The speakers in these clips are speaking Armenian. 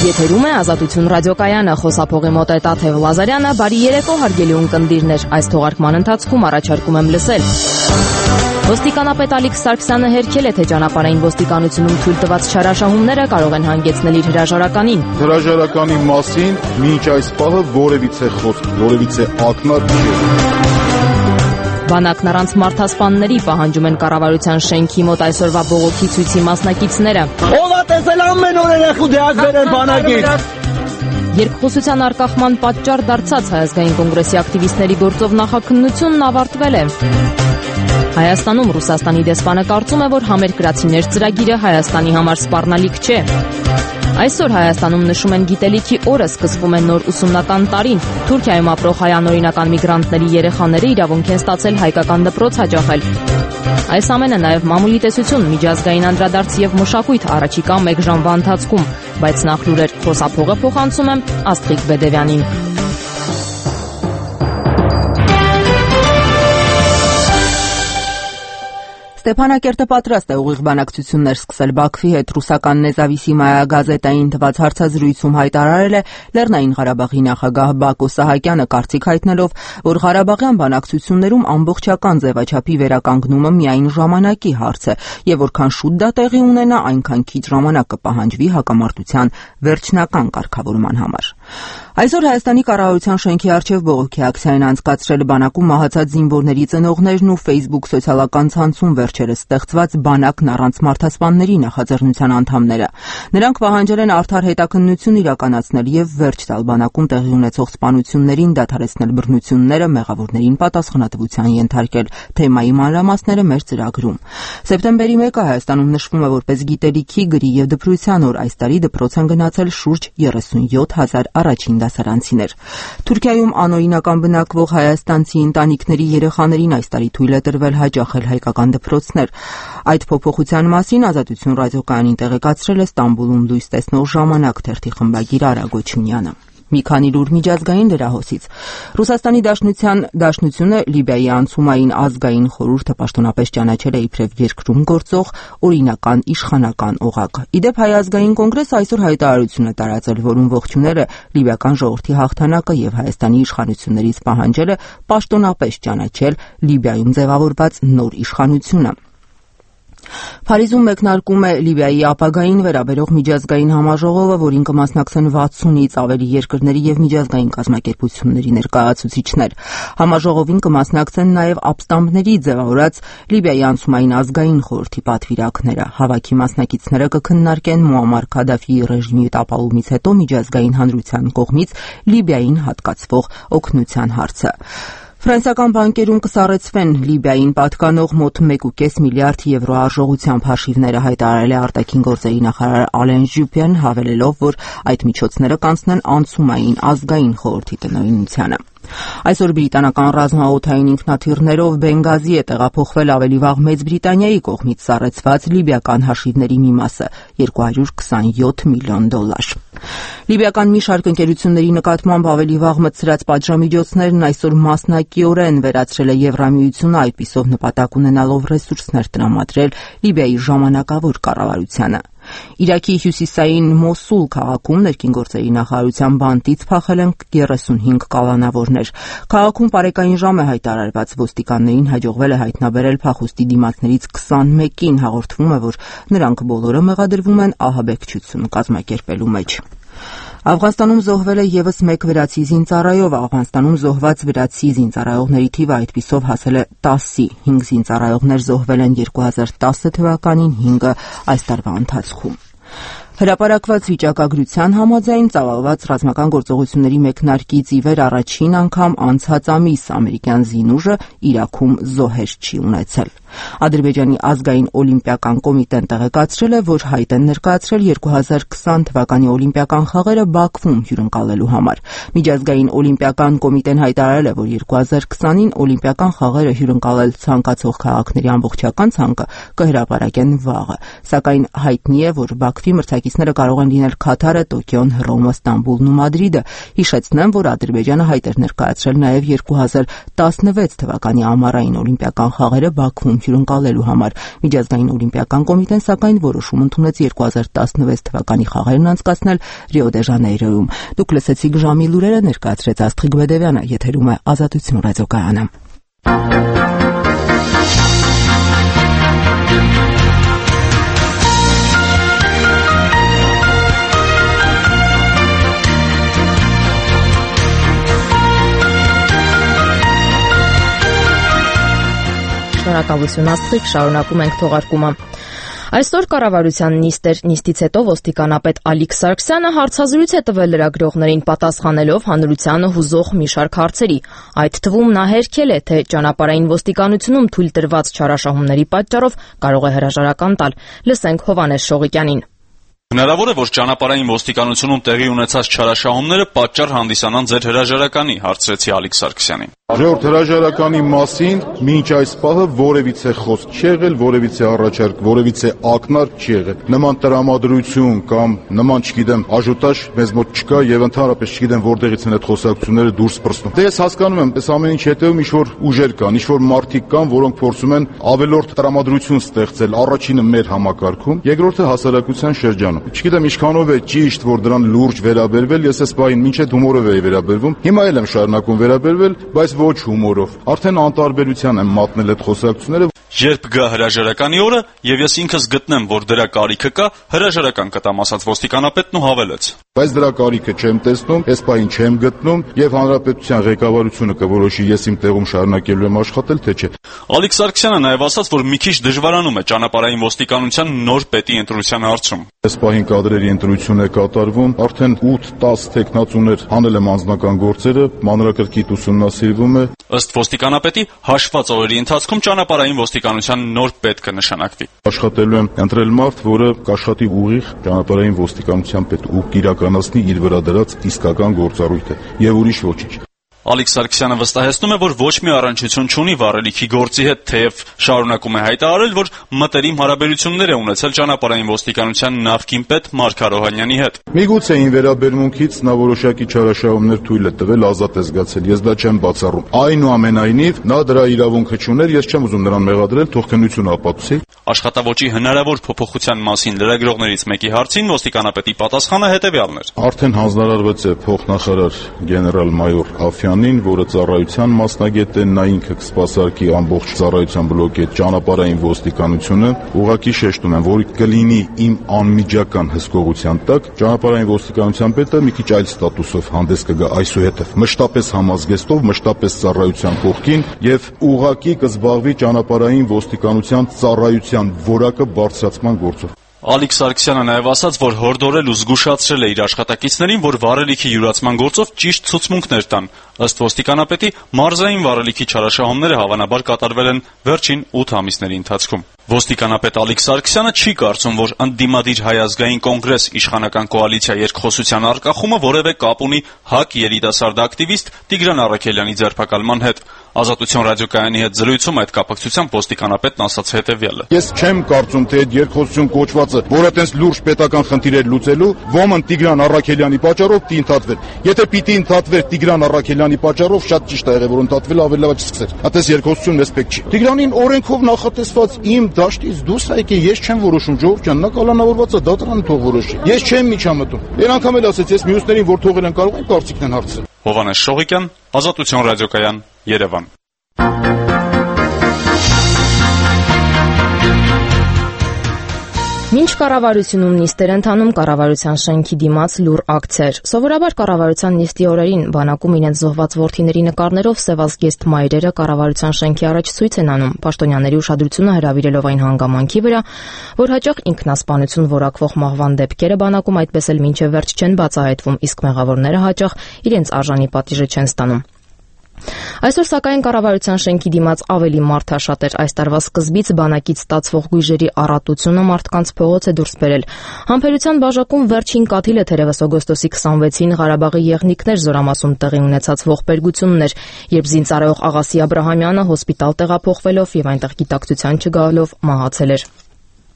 Եթերում է Ազատություն ռադիոկայանը, խոսափողի մոտ է Տաթև Լազարյանը, բարի երեկո հարգելի ունկնդիրներ, այս թողարկման ընթացքում առաջարկում եմ լսել։ Ոստիկանապետ Ալիք Սարգսյանը հերքել է, թե ճանապարհային ոստիկանությունում թույլ տված չարաշահումները կարող են հանգեցնել իր հրաժարականին։ Հրաժարականի մասին մինչ այս պահը որևիցե խոսք, որևիցե ակնարկ չէ։ Բանակն առանց մարդասպանների պահանջում են կառավարության շենքի մոտ այսօրվա բողոքի ցույցի մասնակիցները։ Ով է տեսել ամեն օր երախու դեակ վերեն բանակից։ Երկխոսության արկախման պատճառ դարձած Հայազգային կոնգրեսի ակտիվիստների գործով նախաքննությունն ավարտվել է։ Հայաստանում Ռուսաստանի դեսպանը կարծում է, որ համերկրացիներ ծրագիրը Հայաստանի համար սպառնալիք չէ։ Այսօր Հայաստանում նշում են գիտելիքի օրը, սկսվում է նոր ուսումնական տարին։ Թուրքիայում ապրող հայանորինական միգրանտների երեխաները իրավունք են ստացել հայկական դպրոց հաճախել։ Այս ամենը նաև մամուլի տեսություն, միջազգային անդրադարձ եւ մշակույթ առաջիկա 1 ժամվա ընթացքում, բայց նախ լուրեր խոսափողը փոխանցում եմ Աստղիկ Բեդևյանին։ Ստեփանակերտը պատրաստ է ուղիղ բանակցություններ սկսել Բաքվի հետ։ Ռուսական Նեզավիսիմայա գազետային տված հարցազրույցում հայտարարել է Լեռնային Ղարաբաղի նախագահ Բակո Սահակյանը, կարծիք հայտնելով, որ Ղարաբաղյան բանակցություններում ամբողջական ձևաչափի վերականգնումը միայն ժամանակի հարց է, եւ որքան շուտ դա տեղի ունենա, այնքան քիչ ժամանակ կպահանջվի հակամարտության վերջնական կարգավորման համար։ Այսօր Հայաստանի կառավարության շենքի առջև բողոքի ակցիան անցկացրել բանակում մահացած զինվորների ծնողներն ու Facebook սոցիալական ցանցում վերջերս ստեղծված բանակն առանց մարդասպանների նախաձեռնության անդամները։ Նրանք պահանջել են արդար հետաքննություն իրականացնել եւ վերջ տալ բանակում տեղի ունեցող սպանություններին, դադարեցնել բռնությունները, մեղավորներին պատասխանատվության ենթարկել։ Թեմայի մանրամասները մեր ծրագրում։ Սեպտեմբերի 1-ը Հայաստանում նշվում է որպես գիտելիքի, գրի եւ դպրության օր։ Այս տարի դպրոց են գնացել շուրջ 37,000 առաջին դասարանցիներ։ Թուրքիայում անօրինական բնակվող հայաստանցի ընտանիքների երեխաներին այս տարի թույլ է տրվել հաճախել հայկական դպրոցներ։ Այդ փոփոխության մասին Ազատություն ռադիոկայանին տեղեկացրել է Ստամբուլում լույս տեսնող ժամանակ թերթի խմբագիր Արա Գոչունյանը։ Մի քանի լուր միջազգային լրահոսից։ Ռուսաստանի Դաշնությունը Լիբիայի անցումային ազգային խորհուրդը պաշտոնապես ճանաչել է իբրև երկրում գործող օրինական իշխանական օղակ։ Իդեպ Հայ ազգային կոնգրեսը այսօր հայտարարություն է տարածել, որում ողջունել է լիբիական ժողովրդի հաղթանակը եւ Հայաստանի իշխանություններից պահանջել է պաշտոնապես ճանաչել Լիբիայում ձևավորված նոր իշխանությունը։ Փարիզում մեկնարկում է Լիբիայի ապագային վերաբերող միջազգային համաժողովը, որին կմասնակցեն 60-ից ավելի երկրների եւ միջազգային կազմակերպությունների ներկայացուցիչներ։ Համաժողովին կմասնակցեն նաեւ ապստամբների ձևավորած Լիբիայի անցումային ազգային խորհրդի պատվիրակները։ Հավաքի մասնակիցները կքննարկեն Մուամմար Քադաֆիի ռեժիմի տապալումից հետո միջազգային հանրության կողմից Լիբիային հատկացվող օգնության հարցը։ Ֆրանսիական բանկերում կսառեցվեն Լիբիային պատկանող մոտ 1.5 միլիարդ եվրո արժողությամբ հաշիվները, հայտարարել է արտաքին գործերի նախարար Ալեն Ժյուպեն, հավելելով, որ այդ միջոցները կանցնեն անցումային ազգային խորհրդի տնօրինությանը։ Այսօր բրիտանական ռազմաօդային ինքնաթիռներով Բենգազի է տեղափոխվել ավելի վաղ Մեծ Բրիտանիայի կողմից սառեցված լիբիական հաշիվների մի մասը՝ $227 միլիոն։ Լիբիական մի շարք ընկերությունների նկատմամբ ավելի վաղ մտցրած պատժամիջոցներն այսօր մասնակիորեն վերացրել է Եվրամիությունը, այդպիսով նպատակ ունենալով ռեսուրսներ տրամադրել Լիբիայի ժամանակավոր կառավարությանը։ Իրաքի հյուսիսային Մոսուլ քաղաքում ներքին գործերի նախարարության բանտից փախել են 35 կալանավորներ։ Քաղաքում պարեկային ժամ է հայտարարված, ոստիկաններին հաջողվել է հայտնաբերել փախուստի դիմացներից 21-ին, հաղորդվում է, որ նրանք բոլորը մեղադրվում են ահաբեկչություն կազմակերպելու մեջ։ Աֆղանստանում զոհվել է եւս մեկ վրացի զինծառայող։ Աֆղանստանում զոհված վրացի զինծառայողների թիվը այդպիսով հասել է 10-ի։ 5 զինծառայողներ զոհվել են 2010 թվականին, 5-ը այս տարվա ընթացքում։ Հրապարակված վիճակագրության համաձայն ծավալված ռազմական գործողությունների մեկնարկից ի վեր առաջին անգամ անցած ամիս ամերիկյան զինուժը Իրաքում զոհեր չի ունեցել։ Ադրբեջանի ազգային օլիմպիական կոմիտեն տեղեկացրել է, որ հայտ են ներկայացրել 2020 թվականի օլիմպիական խաղերը Բաքվում հյուրընկալելու համար։ Միջազգային օլիմպիական կոմիտեն հայտարարել է, որ 2020-ին օլիմպիական խաղերը հյուրընկալել ցանկացող քաղաքների ամբողջական ցանկը կհրապարակեն վաղը, սակայն հայտնի է, որ Բաքվի մրցակցության մասնակիցները կարող են լինել Քաթարը, Տոկիոն, Հռոմը, Ստամբուլն ու Մադրիդը։ Հիշեցնեմ, որ Ադրբեջանը հայտ էր ներկայացրել նաև 2016 թվականի ամառային օլիմպիական խաղերը Բաքվում հյուրընկալելու համար։ Միջազգային օլիմպիական կոմիտեն սակայն որոշում ընդունեց 2016 թվականի խաղերն անցկացնել Ռիո դե Ժանեյրոյում։ Դուք լսեցիք ժամի լուրերը, ներկայացրեց Աստղիկ Բեդևյանը, եթերում է Ազատություն ռադիոկայանը։ Շնորհակալություն Աստղիկ, շարունակում ենք թողարկումը։ Այսօր կառավարության նիստից հետո ոստիկանապետ Ալիկ Սարգսյանը հարցազրույց է տվել լրագրողներին, պատասխանելով հանրությանը հուզող մի շարք հարցերի։ Այդ թվում նա հերքել է, թե ճանապարհային ոստիկանությունում թույլ տրված չարաշահումների պատճառով կարող է հրաժարական տալ։ Լսենք Հովհաննես Շողիկյանին։ Հնարավոր է, որ ճանապարհային ոստիկանությունում տեղի ունեցած չարաշահումները պատճառ հանդիսանան ձեր հրաժարականի, հարցրեցի Ալիկ Սարգսյանին։ Ժողովուրդ, հրաժարականի մասին մինչ այս պահը որևիցե խոսք չի եղել, որևիցե առաջարկ, որևիցե ակնարկ չի եղել։ Նման տրամադրություն կամ նման, չգիտեմ, աժոտաժ մեզ մոտ չկա եւ ընդհանրապես չգիտեմ որտեղից են այդ խոսակցությունները դուրս պրծնում։ Դե ես հասկանում եմ, այս ամեն ինչ հետեւում ինչ-որ ուժեր կան, ինչ-որ մարդիկ կան, որոնք փորձում են ավելորդ տրամադրություն ստեղծել, առաջինը մեր համակարգում, երկրորդը հասարակության շրջանում։ Չգիտեմ ինչքանով է ճիշտ, որ դրան լուրջ վերաբերվել, ես այս բանին մինչև հումորով էի վերաբերվում։ Հիմա էլ եմ շարունակում վերաբերվել, բայց ոչ հումորով։ Արդեն անտարբերության եմ մատնել այդ խոսակցությունները։ Երբ գա հրաժարականի օրը, եւ ես ինքս գտնեմ, որ դրա կարիքը կա, հրաժարական կտամ, ասաց ոստիկանապետն ու հավելեց. Բայց դրա կարիքը չեմ տեսնում, այս պահին չեմ գտնում եւ հանրապետության ղեկավարությունը կորոշի ես իմ տեղում շարունակելու եմ աշխատել, թե չէ։ Ալիկ Սարգսյանը նաեւ ասաց, որ մի քիչ դժվարանում է ճանապարհային ոստիկանության նոր պետի ընտրության հարցում։ Այս պահին կադրերի ընտրություն է կատարվում, արդեն 8-10 տեխնացուներ հանել եմ անձնական գործերը, մանրակրկիտ ուսումնասիրվում է։ Ըստ ոստիկանապետի, հաշված օրերի ընթացքում ճանապարհային ոստիկանության նոր պետ կնշանակվի։ Աշխատելու եմ ընտրել մարդ, որը կաշխատի ուղիղ ճանապարհային ոստիկանության պետ ու կիրականացնի իր վրա դրած իսկական գործառույթը եւ ուրիշ ոչինչ։ Ալիկ Սարգսյանը վստահեցնում է, որ ոչ մի առնչություն չունի վառելիքի գործի հետ, թեև շարունակում է հայտարարել, որ մտերիմ հարաբերություններ է ունեցել ճանապարհային ոստիկանության նախկին պետ Մարկ Արոհանյանի հետ։ Միգուցե ին վերաբերմունքից նա որոշակի չարաշահումներ թույլ է տվել, ազատ է զգացել, ես դա չեմ բացառում։ Այնուամենայնիվ, նա դրա իրավունքը չուներ, ես չեմ ուզում նրան մեղադրել, թող քննություն ապացուցի։ Աշխատավոճի հնարավոր փոփոխության մասին լրագրողներից մեկի հարցին ոստիկանապետի պատասխանը հետևյալն էր. Արդեն հանձնարարված է փոխնախարար գեներալ-մայոր Աֆյանին, որը ծառայության մասնագետ է, նա ինքը կսպասարկի ամբողջ ծառայության բլոկի ճանապարհային ոստիկանությունը։ Ուղղակի շեշտում եմ, որ կլինի իմ անմիջական հսկողության տակ, ճանապարհային ոստիկանության պետը մի քիչ այլ ստատուսով հանդես կգա այսուհետև, մշտապես համազգեստով, մշտապես ծառայության կողքին եւ ուղղակի կզբաղվի ճանապարհային ոստիկանության ծառայության որակը բարձրացման գործով։ Ալիկ Սարգսյանը նաև ասաց, որ հորդորել ու զգուշացրել է իր աշխատակիցներին, որ վառելիքի յուրացման գործով ճիշտ ցուցմունքներ տան։ Ըստ ոստիկանապետի, մարզային վառելիքի չարաշահումները հավանաբար կատարվել են վերջին 8 ամիսների ընթացքում։ Ոստիկանապետ Ալիկ Սարգսյանը չի կարծում, որ ընդդիմադիր Հայ ազգային կոնգրես իշխանական կոալիցիա երկխոսության արկախումը որևէ կապ ունի ՀԱԿ երիտասարդ ակտիվիստ Տիգրան Առաքելյանի ձերբակալման հետ։ Ազատություն ռադիոկայանի հետ զրույցում այդ կապակցությամբ ոստիկանապետն ասաց հետևյալը. Ես չեմ կարծում, թե այդ երկխոսություն կոչվածը, որը տես լուրջ պետական խնդիրներ լուծելու, ոմն Տիգրան Առաքելյանի պատճառով պիտի ընդհատվեր։ Եթե պիտի ընդհատվեր Տիգրան Առաքելյանի պատճառով, շատ ճիշտ է եղել, որ ընդհատվել ավելի լավ չսկսեր։ Այդպես երկխոսություն մեզ պետք չի։ Տիգրանին օրենքով նախատեսված իմ դաշտից դուրս է եկել, ես չեմ որոշում, ժողովուրդ ջան, նա կալանավորված է, դատարանը թող որոշի։ Ես չեմ միջամտում։ Դեն անգամ էլ ասեց, ես մյուսներին որ թողել են կարող են կարծիքն են հարցրել։ Հովհաննես Շողիկյան, Ազատություն ռադիոկայան, Երևան։ Մինչ կառավարությունում նիստեր ընթանում, կառավարության շենքի դիմաց լուր ակցիա։ Սովորաբար կառավարության նիստի օրերին բանակում իրենց զոհված որդիների նկարներով սևազգեստ մայրերը կառավարության շենքի առաջ ցույց են անում, պաշտոնյաների ուշադրությունը հրավիրելով այն հանգամանքի վրա, որ հաճախ ինքնասպանություն որակվող մահվան դեպքերը բանակում այդպես էլ մինչև վերջ չեն բացահայտվում, իսկ մեղավորները հաճախ իրենց արժանի պատիժը չեն ստանում։ Այսօր սակայն կառավարության շենքի դիմաց ավելի մարդաշատ էր։ Այս տարվա սկզբից բանակից ստացվող գույժերի առատությունը մարդկանց փողոց է դուրս բերել։ Համբերության բաժակում վերջին կաթիլը թերևս օգոստոսի 26-ին Ղարաբաղի եղնիկներ զորամասում տեղի ունեցած ողբերգությունն էր, երբ զինծառայող Աղասի Աբրահամյանը հոսպիտալ տեղափոխվելով եւ այնտեղ գիտակցության չգալով մահացել էր։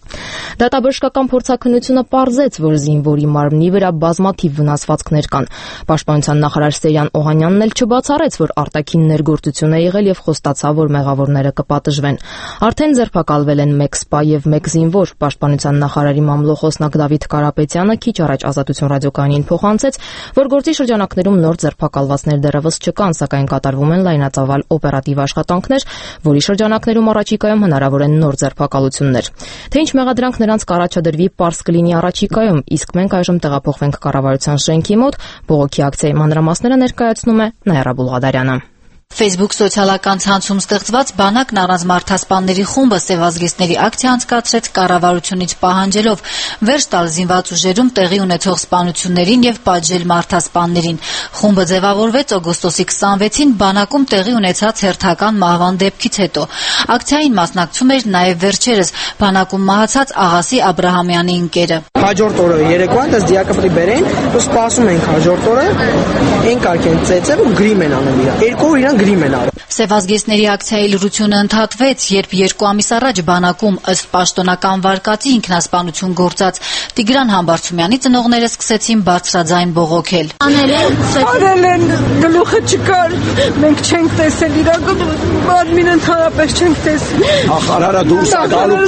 Դատաբժշկական փորձաքննությունը պարզեց, որ զինվորի մարմնի վրա բազմաթիվ վնասվածքներ կան։ Պաշտպանության նախարար Սերյան Օհանյանն էլ չբացառեց, որ արտաքին ներգործություն է եղել եւ խոստացավ, որ մեղավորները կպատժվեն։ Արդեն ձերբակալվել են 1 սպա եւ 1 զինվոր։ Պաշտպանության նախարարի մամլոխոսնակ Դավիթ Կարապետյանը քիչ առաջ Ազատություն ռադիոկայանին փոխանցեց, որ գործի շրջանակներում նոր ձերբակալվածներ դեռևս չկան, սակայն կատարվում են լայնածավալ օպերատիվ աշխատանքներ, որի շրջանակներում առաջիկայում հնարավոր են նոր ձերբակալություններ։ Թե ինչ մեղադրանք նրանց կառաջադրվի, պարզ կլինի առաջիկայում, իսկ մենք այժմ տեղափոխվենք կառավարության շենքի մոտ։ Բողոքի ակցիայի մանրամասները ներկայացնում է Նաիրա Բուլղադարյանը։ Facebook սոցիալական ցանցում ստեղծված բանակն առանց մարդասպանների խումբը սևազգեստների ակցիա անցկացրեց կառավարությունից պահանջելով վերջ տալ զինված ուժերում տեղի ունեցող սպանություններին եւ պատժել մարդասպաններին։ Խումբը ձևավորվեց օգոստոսի 26-ին բանակում տեղի ունեցած հերթական մահվան դեպքից հետո։ Ակցիային մասնակցում էր նաեւ վերջերս բանակում մահացած Աղասի Աբրահամյանի ընկերը։ Հաջորդ օրը երեկոյան դες դիակը պետք է բերեն, ու սպասում ենք հաջորդ օրը, այն կարգեն ծեծել ու գրիմ են անում իրան։ Երկու իրան գրիմ են արել։ Սևազգեստների ակցիայի լրությունը ընդհատվեց, երբ 2 ամիս առաջ բանակում ըստ պաշտոնական վարկածի ինքնասպանություն գործած Տիգրան Համբարձումյանի ծնողները սկսեցին բարձրաձայն բողոքել։ Արել են, գլուխը չկար, մենք չենք տեսել իրակը, մարմինը ընդհանրապես չենք տեսել։ Նախարարը դուրս է գալու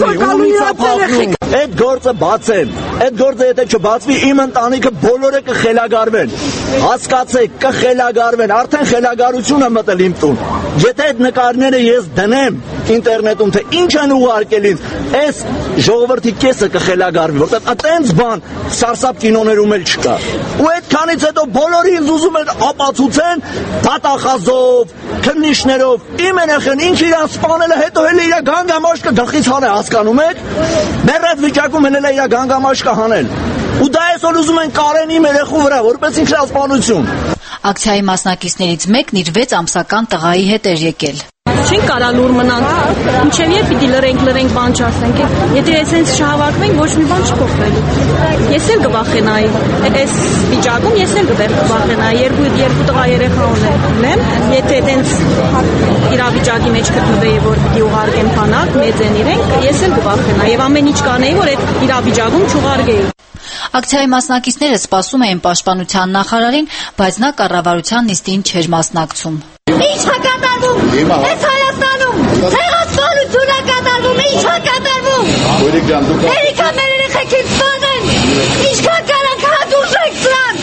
փախնի, այդ գործը բացեն, այդ գործը եթե չբացվի իմ ընտանիքը բոլորը կխելագարվեն, հասկացեք, կխելագարվեն, արդեն խելագարությունը մտել իմ տուն։ Եթե այդ նկարները ես դնեմ ինտերնետում, թե ինչ են ուղարկել ինձ, այս ժողովրդի կեսը կխելագարվի, որտեղ այդպես բան սարսափ կինոներում էլ չկա։ Ու այդքանից հետո բոլորը ինձ ուզում են ապացուցեն պատախազով, քննիչներով, իմ երեխան ինչ իրան սպանել է, հետո էլ իր գանգամաշկը գլխից հանել, հասկանում եք։ Մեռած վիճակում էլ իր գանգամաշկը հանել։ Ու դա այսօր ուզում են կարեն իմ երեխու վրա, որպես ինքնասպանություն։ Ակցիայի մասնակիցներից մեկն իր 6 ամսական տղայի հետ էր եկել։ Չենք կարա լուր մնանք, ինչև երբ պիտի լրենք բան չասենք, եթե այսպես չհավաքվենք, ոչ մի բան չփոխվելու։ Ես էլ կվախենայի, այս վիճակում ես էլ կվախենայի, երկու տղա երեխա ունեմ, եթե այդպես իրավիճակի մեջ գտնվեի, որ պիտի ուղարկեմ բանակ, մեծ են իրենք, ես էլ կվախենայի եւ ամեն ինչ կանեի, որ այդ իրավիճակում չուղարկեի։ Ակցիայի մասնակիցները սպասում էին պաշտպանության նախարարին, բայց նա կառավարության նիստին չէր մասնակցում։ Ինչ է կատարվում։ Այս Հայաստանում ցեղասպանություն է կատարվում, ինչ է կատարվում։ Երիքա մեր երեխեքին սպանեն։ Ինչքան կարանք հատուժեք սրան։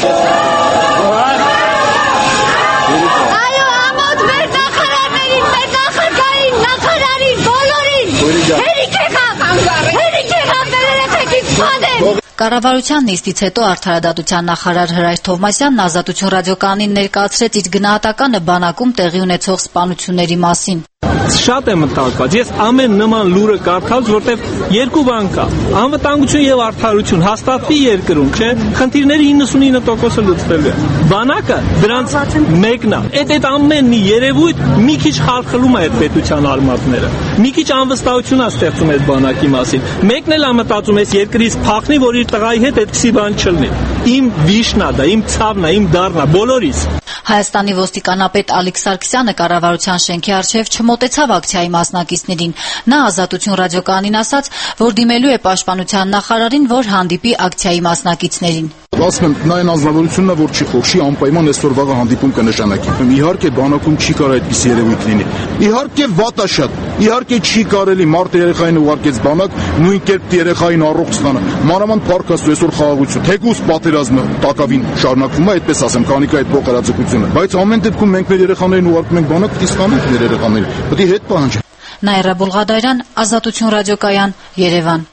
Այո, ամոթ մեր նախարարներին, մեր նախարարին, բոլորին։ Երիք եղավ մեր երեխեքին սպանեն։ Կառավարության նիստից հետո Արդարադատության նախարար Հրայր Թովմասյանն Ազատություն ռադիոկայանին ներկայացրեց իր գնահատականը բանակում տեղի ունեցող սպանությունների մասին։ Շատ եմ մտածված։ Ես ամեն նման լուրը կարդալուց, որտեղ երկու բան կա. անվտանգություն եւ արդարություն հաստատվի երկրում, չէ՞։ Խնդիրների 99%-ը լուծվելու է։ Բանակը դրանց մեկն է։ Այդ ամենի երևույթ մի քիչ խարխլում է այդ պետության արմատները։ Մի քիչ անվստահություն է ստեղծում այդ բանակի մասին։ Մեկն էլ է մտածում այս երկրից փախնի, որ իր տղայի հետ այդպիսի բան չլինի։ Իմ վիշնա դա, իմ ցավն է, իմ դառնա, բոլորիս։ Հայաստանի ոստիկանապետ Ալիկ Սարգսյանը կառավարության շենքի առջև չմոտեցավ ակցիայի մասնակիցներին։ Նա Ազատություն ռադիոկայանին ասաց, որ դիմելու է պաշտպանության նախարարին, որ հանդիպի ակցիայի մասնակիցներին։ Ասում եմ, նա այն անձնավորությունն է, որ չի խոշի, անպայման այսօր վաղը հանդիպում կնշանակի։ Իհարկե բանակում չի կարող այդպիսի երևույթ լինի։ Իհարկե վատ է շատ։ Իհարկե չի կարելի մարդը երեխային ուղարկեց բանակ, նույն կերպ երեխային առողջ ստանա։ Մանավանդ փառքաստու այսօր խաղաղություն։ Թեկուզ պատերազմը տակավին շարունակվում է, այդպես ասեմ, քանի կա այդ փոխհարացակությունը։ Բայց ամեն դեպքում մենք մեր երեխաներին ուղարկում ենք բանակ, պիտի ստանանք մեր երեխաներին։ Պետք է հետ պահանջենք։ Նաիրա Բուլղադարյան, Ազատություն ռադիոկայան, Երևան։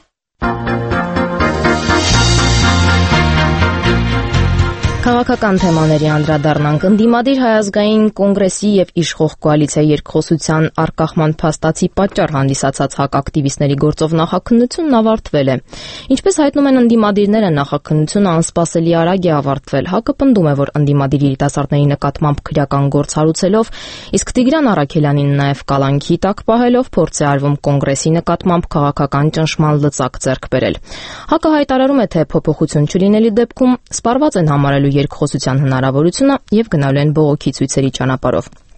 Քաղաքական թեմաների անդրադառնանք։ Ընդդիմադիր Հայազգային կոնգրեսի եւ իշխող կոալիցիայի երկխոսության արկախման փաստացի պատճառ հանդիսացած հակակտիվիստների գործով նախաքննությունն ավարտվել է։ Ինչպես հայտնում են ընդդիմադիրները, նախաքննությունը անսպասելի արագ է ավարտվել։ ՀԱԿ-ը պնդում է, որ ընդդիմադիր երիտասարդների նկատմամբ քրեական գործ հարուցելով, իսկ Տիգրան Առաքելյանին նաեւ կալանքի տակ պահելով փորձ է արվում կոնգրեսի նկատմամբ քաղաքական ճնշման լծակ ձեռք բերել։ ՀԱԿ-ը հայտարարում է, թե փոփոխություն չլինելի դեպքում սպառված են համարելու երկխոսության հնարավորությունը եւ գնալու են բողոքի ցույցերի ճանապարհով։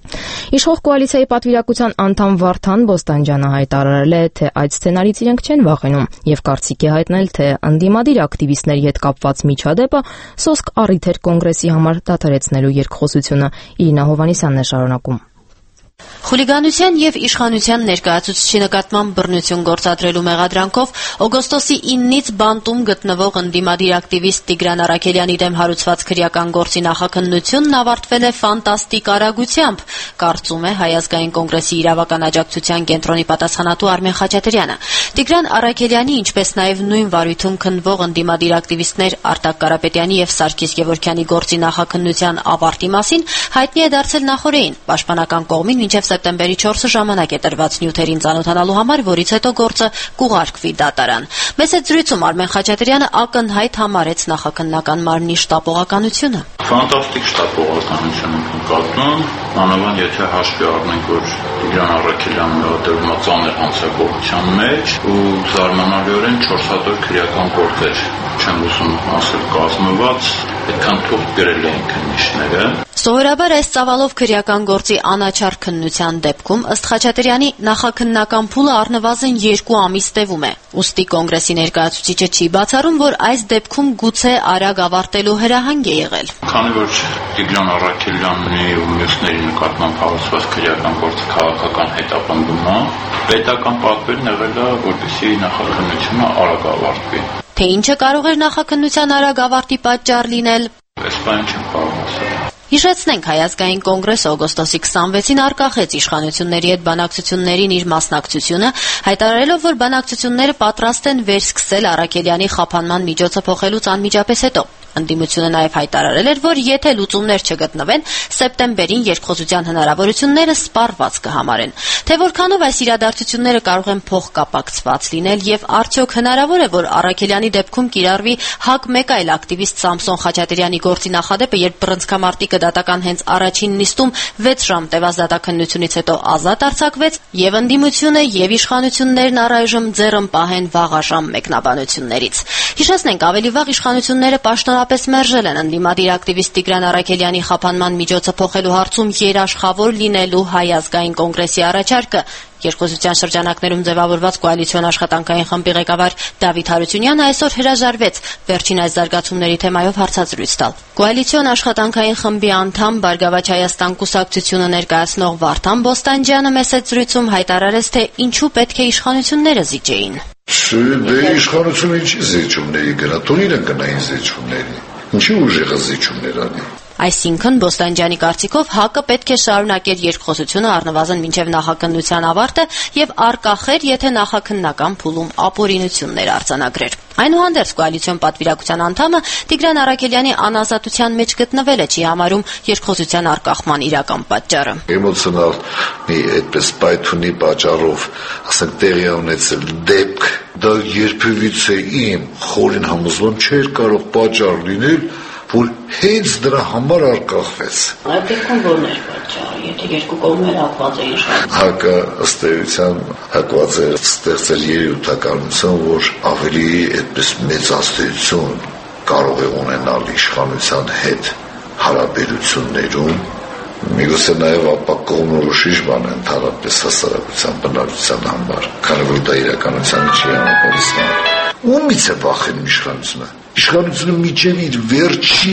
Իշխող կոալիցիայի պատվիրակության անդամ Վարդան Բոստանջյանը հայտարարել է, թե այդ սցենարից իրենք չեն վախենում եւ կարծիք է հայտնել, թե ընդդիմադիր ակտիվիստների հետ կապված միջադեպը սոսկ առիթ էր կոնգրեսի համար դադարեցնելու երկխոսությունը։ Իրինա Հովհաննիսյանն է շարունակում։ Խուլիգանության եւ իշխանության ներկայացուցիչի նկատմամբ բռնություն գործադրելու մեղադրանքով օգոստոսի 9-ից բանտում գտնվող ընդդիմադիր ակտիվիստ Տիգրան Արաքելյանի դեմ հարուցված քրեական գործի նախաքննությունն ավարտվել է ֆանտաստիկ արագությամբ, կարծում է Հայ ազգային կոնգրեսի իրավական աջակցության կենտրոնի պատասխանատու Արմեն Խաչատրյանը։ Տիգրան Արաքելյանի, ինչպես նաեւ նույն վարույթում քննվող ընդդիմադիր ակտիվիստներ Արտակ Կարապետյանի եւ Սարգիս Գևորգյանի գործի նախաքննության ավարտի մասին հայտնի է դարձել նախօրեին պաշտպանական կողմին մինչև սեպտեմբերի 4-ը ժամանակ է տրված նյութերին ծանոթանալու համար, որից հետո գործը կուղարկվի դատարան։ Մեծ զրույցում Արմեն Խաչատրյանը ակնհայտ համարեց նախաքննական մարմնի շտապողականությունը։ Ֆանտաստիկ շտապողականություն ենք նկատում, մանավանդ եթե հաշվի առնենք, որ Տիգրան Արաքելյանն մեղադրվում է ծանր հանցագործության մեջ ու զարմանալիորեն 4 հատոր քրեական գործեր չեմ ուզում ասել կազմված, այդքան թող գրել էին քննիչները։ Սովորաբար այս ծավալով քրեական գործի անաչառ քննության դեպքում ըստ Խաչատրյանի նախաքննական փուլը առնվազն 2 ամիս տևում է։ Ուստի կոնգրեսի ներկայացուցիչը չի բացառում, որ այս դեպքում գուցե արագ ավարտելու հրահանգ է եղել։ Քանի որ Տիգրան Արաքելյանի ու մյուսների նկատմամբ հարուցված քրեական գործը քաղաքական հետապնդում է, պետական պատվերն եղել է, որպեսզի նախաքննությունը արագ ավարտվի։ Թե ինչը կարող էր նախաքննության արագ ավարտի պատճառ լինել, այս բանը չեմ կարող ասել։ Հիշեցնենք, Հայ ազգային կոնգրեսը օգոստոսի 26-ին արկախեց իշխանությունների հետ բանակցություններին իր մասնակցությունը, հայտարարելով, որ բանակցությունները պատրաստ են վերսկսել Արաքելյանի խափանման միջոցը փոխելուց անմիջապես հետո։ Ընդդիմությունը նաև հայտարարել էր, որ եթե լուծումներ չգտնվեն, սեպտեմբերին երկխոսության հնարավորությունները սպառված կհամարեն։ Թե որքանով այս իրադարձությունները կարող են փոխկապակցված լինել եւ արդյոք հնարավոր է, որ Արաքելյանի դեպքում կիրառվի ՀԱԿ մեկ այլ ակտիվիստ Սամսոն Խաչատրյանի գործի նախադեպը, երբ բռնցքամարտիկը դատական հենց առաջին նիստում 6 ժամ տևած դատաքննությունից հետո ազատ արձակվեց, եւ ընդդիմությունը եւ իշխանություններն առայժմ ձեռն պահեն վաղաժամ մեկնաբանություններից։ Հիշեցնենք, ավելի վաղ իշխանությունները պաշտոնապես մերժել են ընդդիմադիր ակտիվիստ Տիգրան Արաքելյանի խափանման միջոցը փոխելու հարցում երաշխավոր լինելու Հայ ազգային կոնգրեսի առաջարկը։ Երկխոսության շրջանակներում ձևավորված կոալիցիոն աշխատանքային խմբի ղեկավար Դավիթ Հարությունյանը այսօր հրաժարվեց վերջին այս զարգացումների թեմայով հարցազրույց տալ։ Կոալիցիոն աշխատանքային խմբի անդամ Բարգավաճ Հայաստան կուսակցությունը ներկայացնող Վարդան Բոստանջյանը մեծ զրույցում հայտարարեց, թե ինչու պետք է իշխանությունները զիջեին։ Դե իշխանությունը ինչի զիջումների գնա, տունին են գնային զիջումների, ինչի ուժեղը զիջումներ անի։ Այսինքն Բոստանջյանի կարծիքով ՀԱԿ-ը պետք է շարունակեր երկխոսությունը առնվազն մինչև նախաքննության ավարտը եւ արկախեր, եթե նախաքննական փուլում ապօրինություններ արձանագրեր։ Այնուհանդերձ կոալիցիոն պատվիրակության անդամը Տիգրան Արաքելյանի անազատության մեջ գտնվելը չի համարում երկխոսության արկախման իրական պատճառը։ Էմոցիոնալ մի այդպես պայթունի պատճառով, ասենք, տեղի ունեցել դեպք, դա երբևից իմ խորին համոզվում չէր կարող պատճառ լինել, որ հենց դրա համար արկախվեց։ Այդ դեպքում ո՞րն էր պատճառը, եթե երկու կողմերը հակված էին իշխանության։ ՀԱԿ-ը ըստ էության հակված էր ստեղծել երևութականություն, որ ավելի այդպես մեծ ազդեցություն կարող է ունենալ իշխանության հետ հարաբերություններում, միգուցե նաև ապա կողմնորոշիչ բան է ընդհանրապես հասարակության բնակչության համար, քանի որ դա իրականությանը չի համապատասխանում։ Ումից է վախենում իշխանությունը։ Իշխանությունը միջև իր վերջի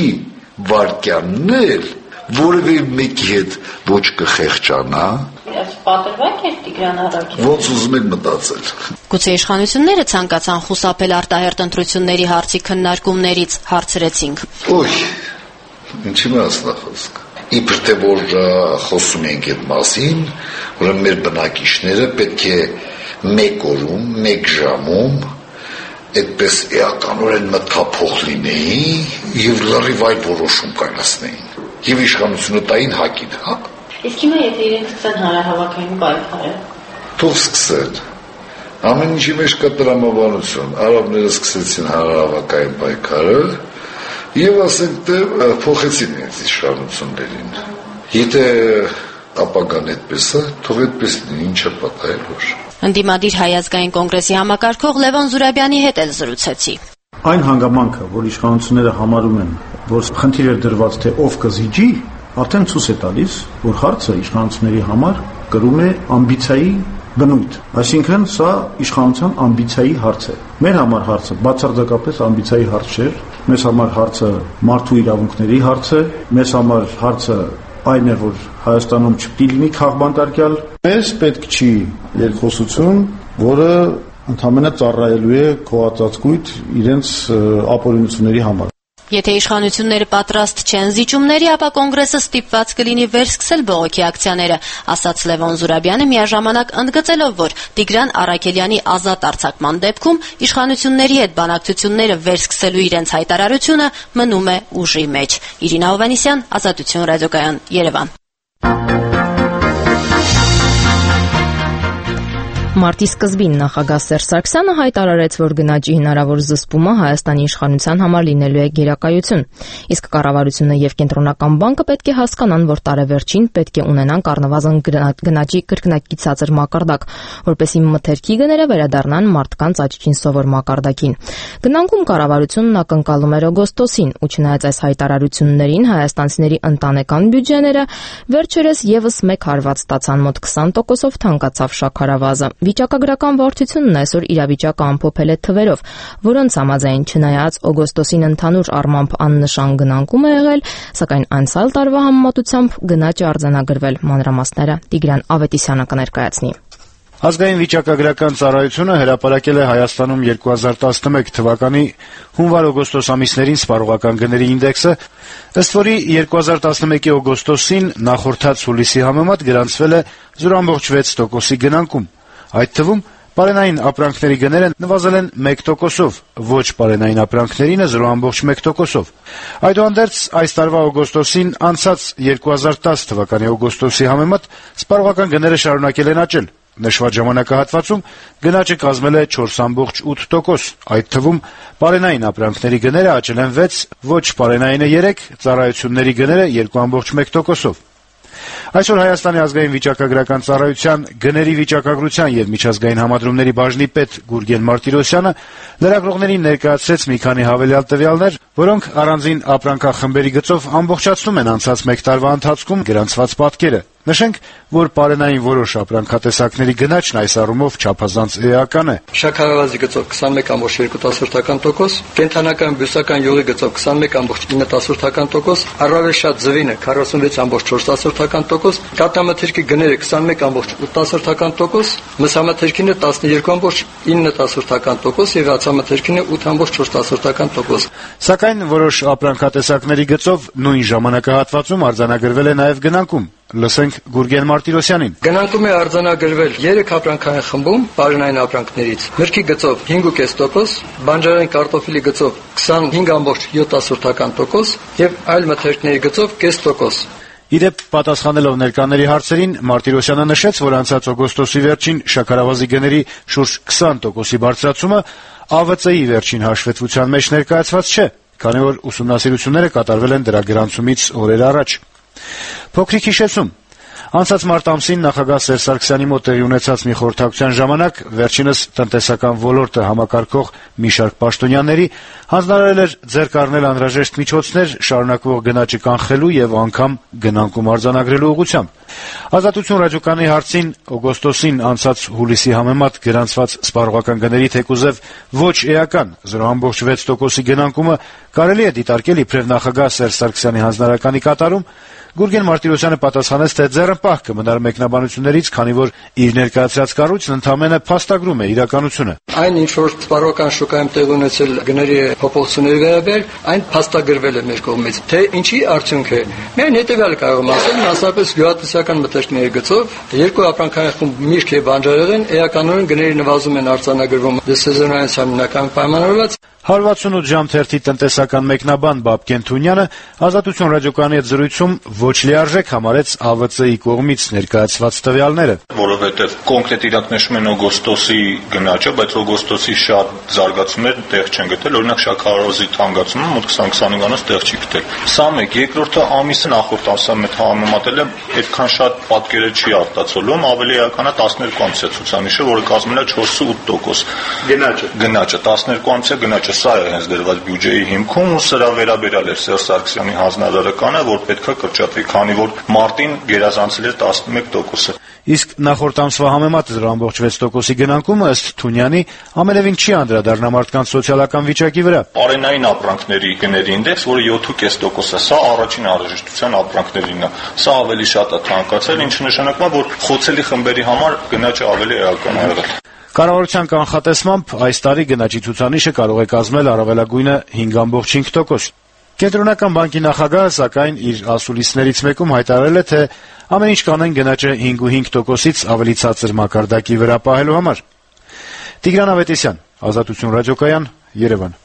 վարկյանն էլ որևէ մեկի հետ ոչ կխեղճանա։ Պատրվակ էր Տիգրան Արաքելյանը։ Ոնց ուզում եք մտածել։ Գուցե իշխանությունները ցանկացան խուսափել արտահերտ ընտրությունների հարցի քննարկումներից, հարցրեցինք։ Ոյ, ինչի մասն է խոսքը։ Իբր թե որ խոսում ենք այդ մասին, ուրեմն մեր բնակիչները պետք է մեկ օրում, մեկ ժամում այդպես էականորեն մտքափոխ լինեին եւ լրիվ այլ որոշում կայացնեին եւ իշխանությունը տային ՀԱԿ-ին, հա։ Իսկ հիմա եթե իրենք սկսեն հանրահավաքային պայքարը, թող սկսեն։ Ամեն ինչի մեջ կա տրամաբանություն։ Արաբները սկսեցին հանրահավաքային պայքարը եւ ասենք թե փոխեցին իրենց իշխանություններին։ Եթե ապագան այդպես է, թող այդպես լինի, ինչը պատահել որ։ Ընդդիմադիր Հայ ազգային կոնգրեսի համակարգող Լևոն Զուրաբյանի հետ էլ զրուցեցի։ Այն հանգամանքը, որ իշխանությունները համարում են, որ խնդիր է դրված, թե ով կզիջի, արդեն ցույց է տալիս, որ հարցը իշխանությունների համար կրում է ամբիցիայի բնույթ, այսինքն սա իշխանության ամբիցիայի հարց է։ Մեր համար հարցը բացարձակապես ամբիցիայի հարց չէ, մեզ համար հարցը մարդու իրավունքների հարց է, մեզ համար հարցը այն է, որ Հայաստանում չպետք է լինի քաղբանտարկյալ։ Մեզ պետք չի երկխոսություն, որը ընդհանրապես ծառայելու է քողածածկույթ իրենց ապօրինությունների համար։ Եթե իշխանությունները պատրաստ չեն զիջումների, ապա կոնգրեսը ստիպված կլինի վերսկսել բողոքի ակցիաները, ասաց Լևոն Զուրաբյանը, միաժամանակ ընդգծելով, որ Տիգրան Առաքելյանի ազատ արձակման դեպքում իշխանությունների հետ բանակցությունները վերսկսելու իրենց հայտարարությունը մնում է ուժի մեջ։ Իրինա Հովհաննիսյան, Ազատություն ռադիոկայան, Երևան։ Մարտի սկզբին նախագահ Սերժ Սարգսյանը հայտարարեց, որ գնաճի հնարավոր զսպումը Հայաստանի իշխանության համար լինելու է գերակայություն, իսկ կառավարությունը եւ Կենտրոնական բանկը պետք է հասկանան, որ տարեվերջին պետք է ունենան առնվազն գնաճի կրկնակիցածր մակարդակ, որպեսզի մթերքի գները վերադառնան մարդկանց աճին սովոր մակարդակին։ Գնանկում կառավարությունն ակնկալում էր օգոստոսին, ու չնայած այս հայտարարություններին հայաստանցիների ընտանեկան բյուջեները վերջերս եւս մեկ հարված ստացան, մոտ 20%-ով թանկացավ շաքարավազը։ Վիճակագրական վարչությունն այսօր իրավիճակը ամփոփել է թվերով, որոնց համաձայն չնայած օգոստոսին ընդհանուր առմամբ աննշան գնանկում է եղել, սակայն անցյալ տարվա համեմատությամբ գնաճը արձանագրվել։ Մանրամասները Տիգրան Ավետիսյանը կներկայացնի։ Ազգային վիճակագրական ծառայությունը հրապարակել է Հայաստանում 2011 թվականի հունվար-օգոստոս ամիսներին սպառողական գների ինդեքսը, ըստ որի 2011-ի օգոստոսին նախորդած հուլիսի համեմատ գրանցվել է 0.6%-ի գնանկում։ Այդ թվում պարենային ապրանքների գները նվազել են 1%-ով, ոչ պարենային ապրանքներինը 0.1%-ով։ Այդուհանդերձ այս տարվա օգոստոսին անցած 2010 թվականի օգոստոսի համեմատ սպառողական գները շարունակել են աճել։ Նշված ժամանակահատվածում գնաճը կազմել է 4.8%, այդ թվում պարենային ապրանքների գները աճել են 6, ոչ պարենայինը 3, ծառայությունների գները 2.1%-ով։ Այսօր Հայաստանի ազգային վիճակագրական ծառայության գների վիճակագրության եւ միջազգային համադրումների բաժնի պետ Գուրգեն Մարտիրոսյանը լրագրողներին ներկայացրեց մի քանի հավելյալ տվյալներ, որոնք առանձին ապրանքախմբերի գծով ամբողջացնում են անցած մեկ տարվա ընթացքում գրանցված պատկերը։ Նշենք, որ պարենային որոշ ապրանքատեսակների գնաճն այս առումով չափազանց էական է։ Շաքարավազի գծով 21.2%, կենդանական բուսական յուղի գծով 21.9%, առավել շատ ձվինը 46.4%, կաթնամթերքի գները 21.8%, մսամթերքինը 12.9% եւ հացամթերքինը 8.4%։ Սակայն որոշ ապրանքատեսակների գծով նույն ժամանակահատվածում արձանագրվել է նաեւ գնանկում։ Լսենք Գուրգեն Մարտիրոսյանին։ Գնանկում է արձանագրվել 3 ապրանքային խմբում պարենային ապրանքներից՝ մրգի գծով 5.5%, բանջարային կարտոֆիլի գծով 25.7% եւ այլ մթերքների գծով 0.5%։ Իդեպ պատասխանելով ներկաների հարցերին Մարտիրոսյանը նշեց, որ անցած օգոստոսի վերջին շաքարավազի գների շուրջ 20%-ի բարձրացումը ԱՎԾ-ի վերջին հաշվետվության մեջ ներկայացված չէ, քանի որ ուսումնասիրությունները կատարվել են դրա գրանցումից օրեր առաջ։ Փոքրիկ հիշեցում. անցած մարտ ամսին նախագահ Սերժ Սարգսյանի մոտ տեղի ունեցած մի խորհրդակցության ժամանակ վերջինս տնտեսական ոլորտը համակարգող մի շարք պաշտոնյաների հանձնարարել էր ձեռք առնել անհրաժեշտ միջոցներ շարունակվող գնաճի կանխելու եւ անգամ գնանկում արձանագրելու ուղղությամբ։ Ազատություն ռադիոկայանի հարցին օգոստոսին անցած հուլիսի համեմատ գրանցված սպառողական գների թեկուզեւ ոչ էական 0.6%-ի գնանկումը կարելի է դիտարկել իբրև նախագահ Սերժ Սարգսյանի հանձնարարականի կատարում, Գուրգեն Մարտիրոսյանը պատասխանեց, թե ձեռնպահ կմնար մեկնաբանություններից, քանի որ իր ներկայացրած կառույցն ընդամենը փաստագրում է իրականությունը։ Այն ինչ որ սպառողական շուկայում տեղի ունեցել գների փոփոխությունների վերաբերյալ, այն փաստագրվել է մեր կողմից։ Թե ինչի արդյունք է։ Միայն հետևյալը կարող եմ ասել, մասնավորապես գյուղատնտեսական մթերքների գծով երկու ապրանքային խումբ միրգ եւ բանջարեղեն էականորեն գների նվազում են արձանագրվում սեզոնայնության հիմնական պայմանավորված։ 168 ժամ թերթի տնտեսական մեկնաբան Բաբկեն Թունյանը Ազատություն ռադիոկայանի հետ զրույցում ոչ լիարժեք համարեց ԱՎԾ-ի կողմից ներկայացված տվյալները, որովհետև կոնկրետ իրանք նշում են օգոստոսի գնաճը, բայց օգոստոսի շատ զարգացումներ տեղ չեն գտել, օրինակ շաքարավազի թանկացումը մոտ 20-25%-ից տեղ չի գտել։ Սա մեկ, երկրորդը ամիսը նախորդ ամսը մեծ համեմատել է, այդքան շատ պատկերը չի արտացոլում, ավելի էական է 12 ամսյա ցուցանիշը, որը կազմել է 4.8%։ Գնաճը 12 ամսյա գնաճը սա է հենց դրված բյուջեի հիմքում ու սրա վերաբերյալ էր Սերժ Սարգսյանի հանձնարարականը, որ պետք է կրճատվի կկրճատվի, քանի որ մարտին գերազանցել էր 11%-ը։ Իսկ նախորդ ամսվա համեմատ 0.6%-ի գնանկումը ըստ Թունյանի ամենևին չի անդրադառնա մարդկանց սոցիալական վիճակի վրա։ Արենային ապրանքների գների ինդեքս, որը 7.5%-ը, սա առաջին անհրաժեշտության ապրանքներինն է։ Սա ավելի շատ է թանկացել, ինչը նշանակում է, որ խոցելի խմբերի համար գնաճը ավելի էական է եղել։ Կառավարության կանխատեսմամբ այս տարի գնաճի ցուցանիշը կարող է կազմել առավելագույնը 5.5%։ Կենտրոնական բանկի նախագահը, սակայն, իր ասուլիսներից մեկում հայտարարել է, թե ամեն ինչ կանեն գնաճը 5.5%-ից ավելի ցածր մակարդակի վրա պահելու համար։ Տիգրան Ավետիսյան, Ազատություն ռադիոկայան, Երևան։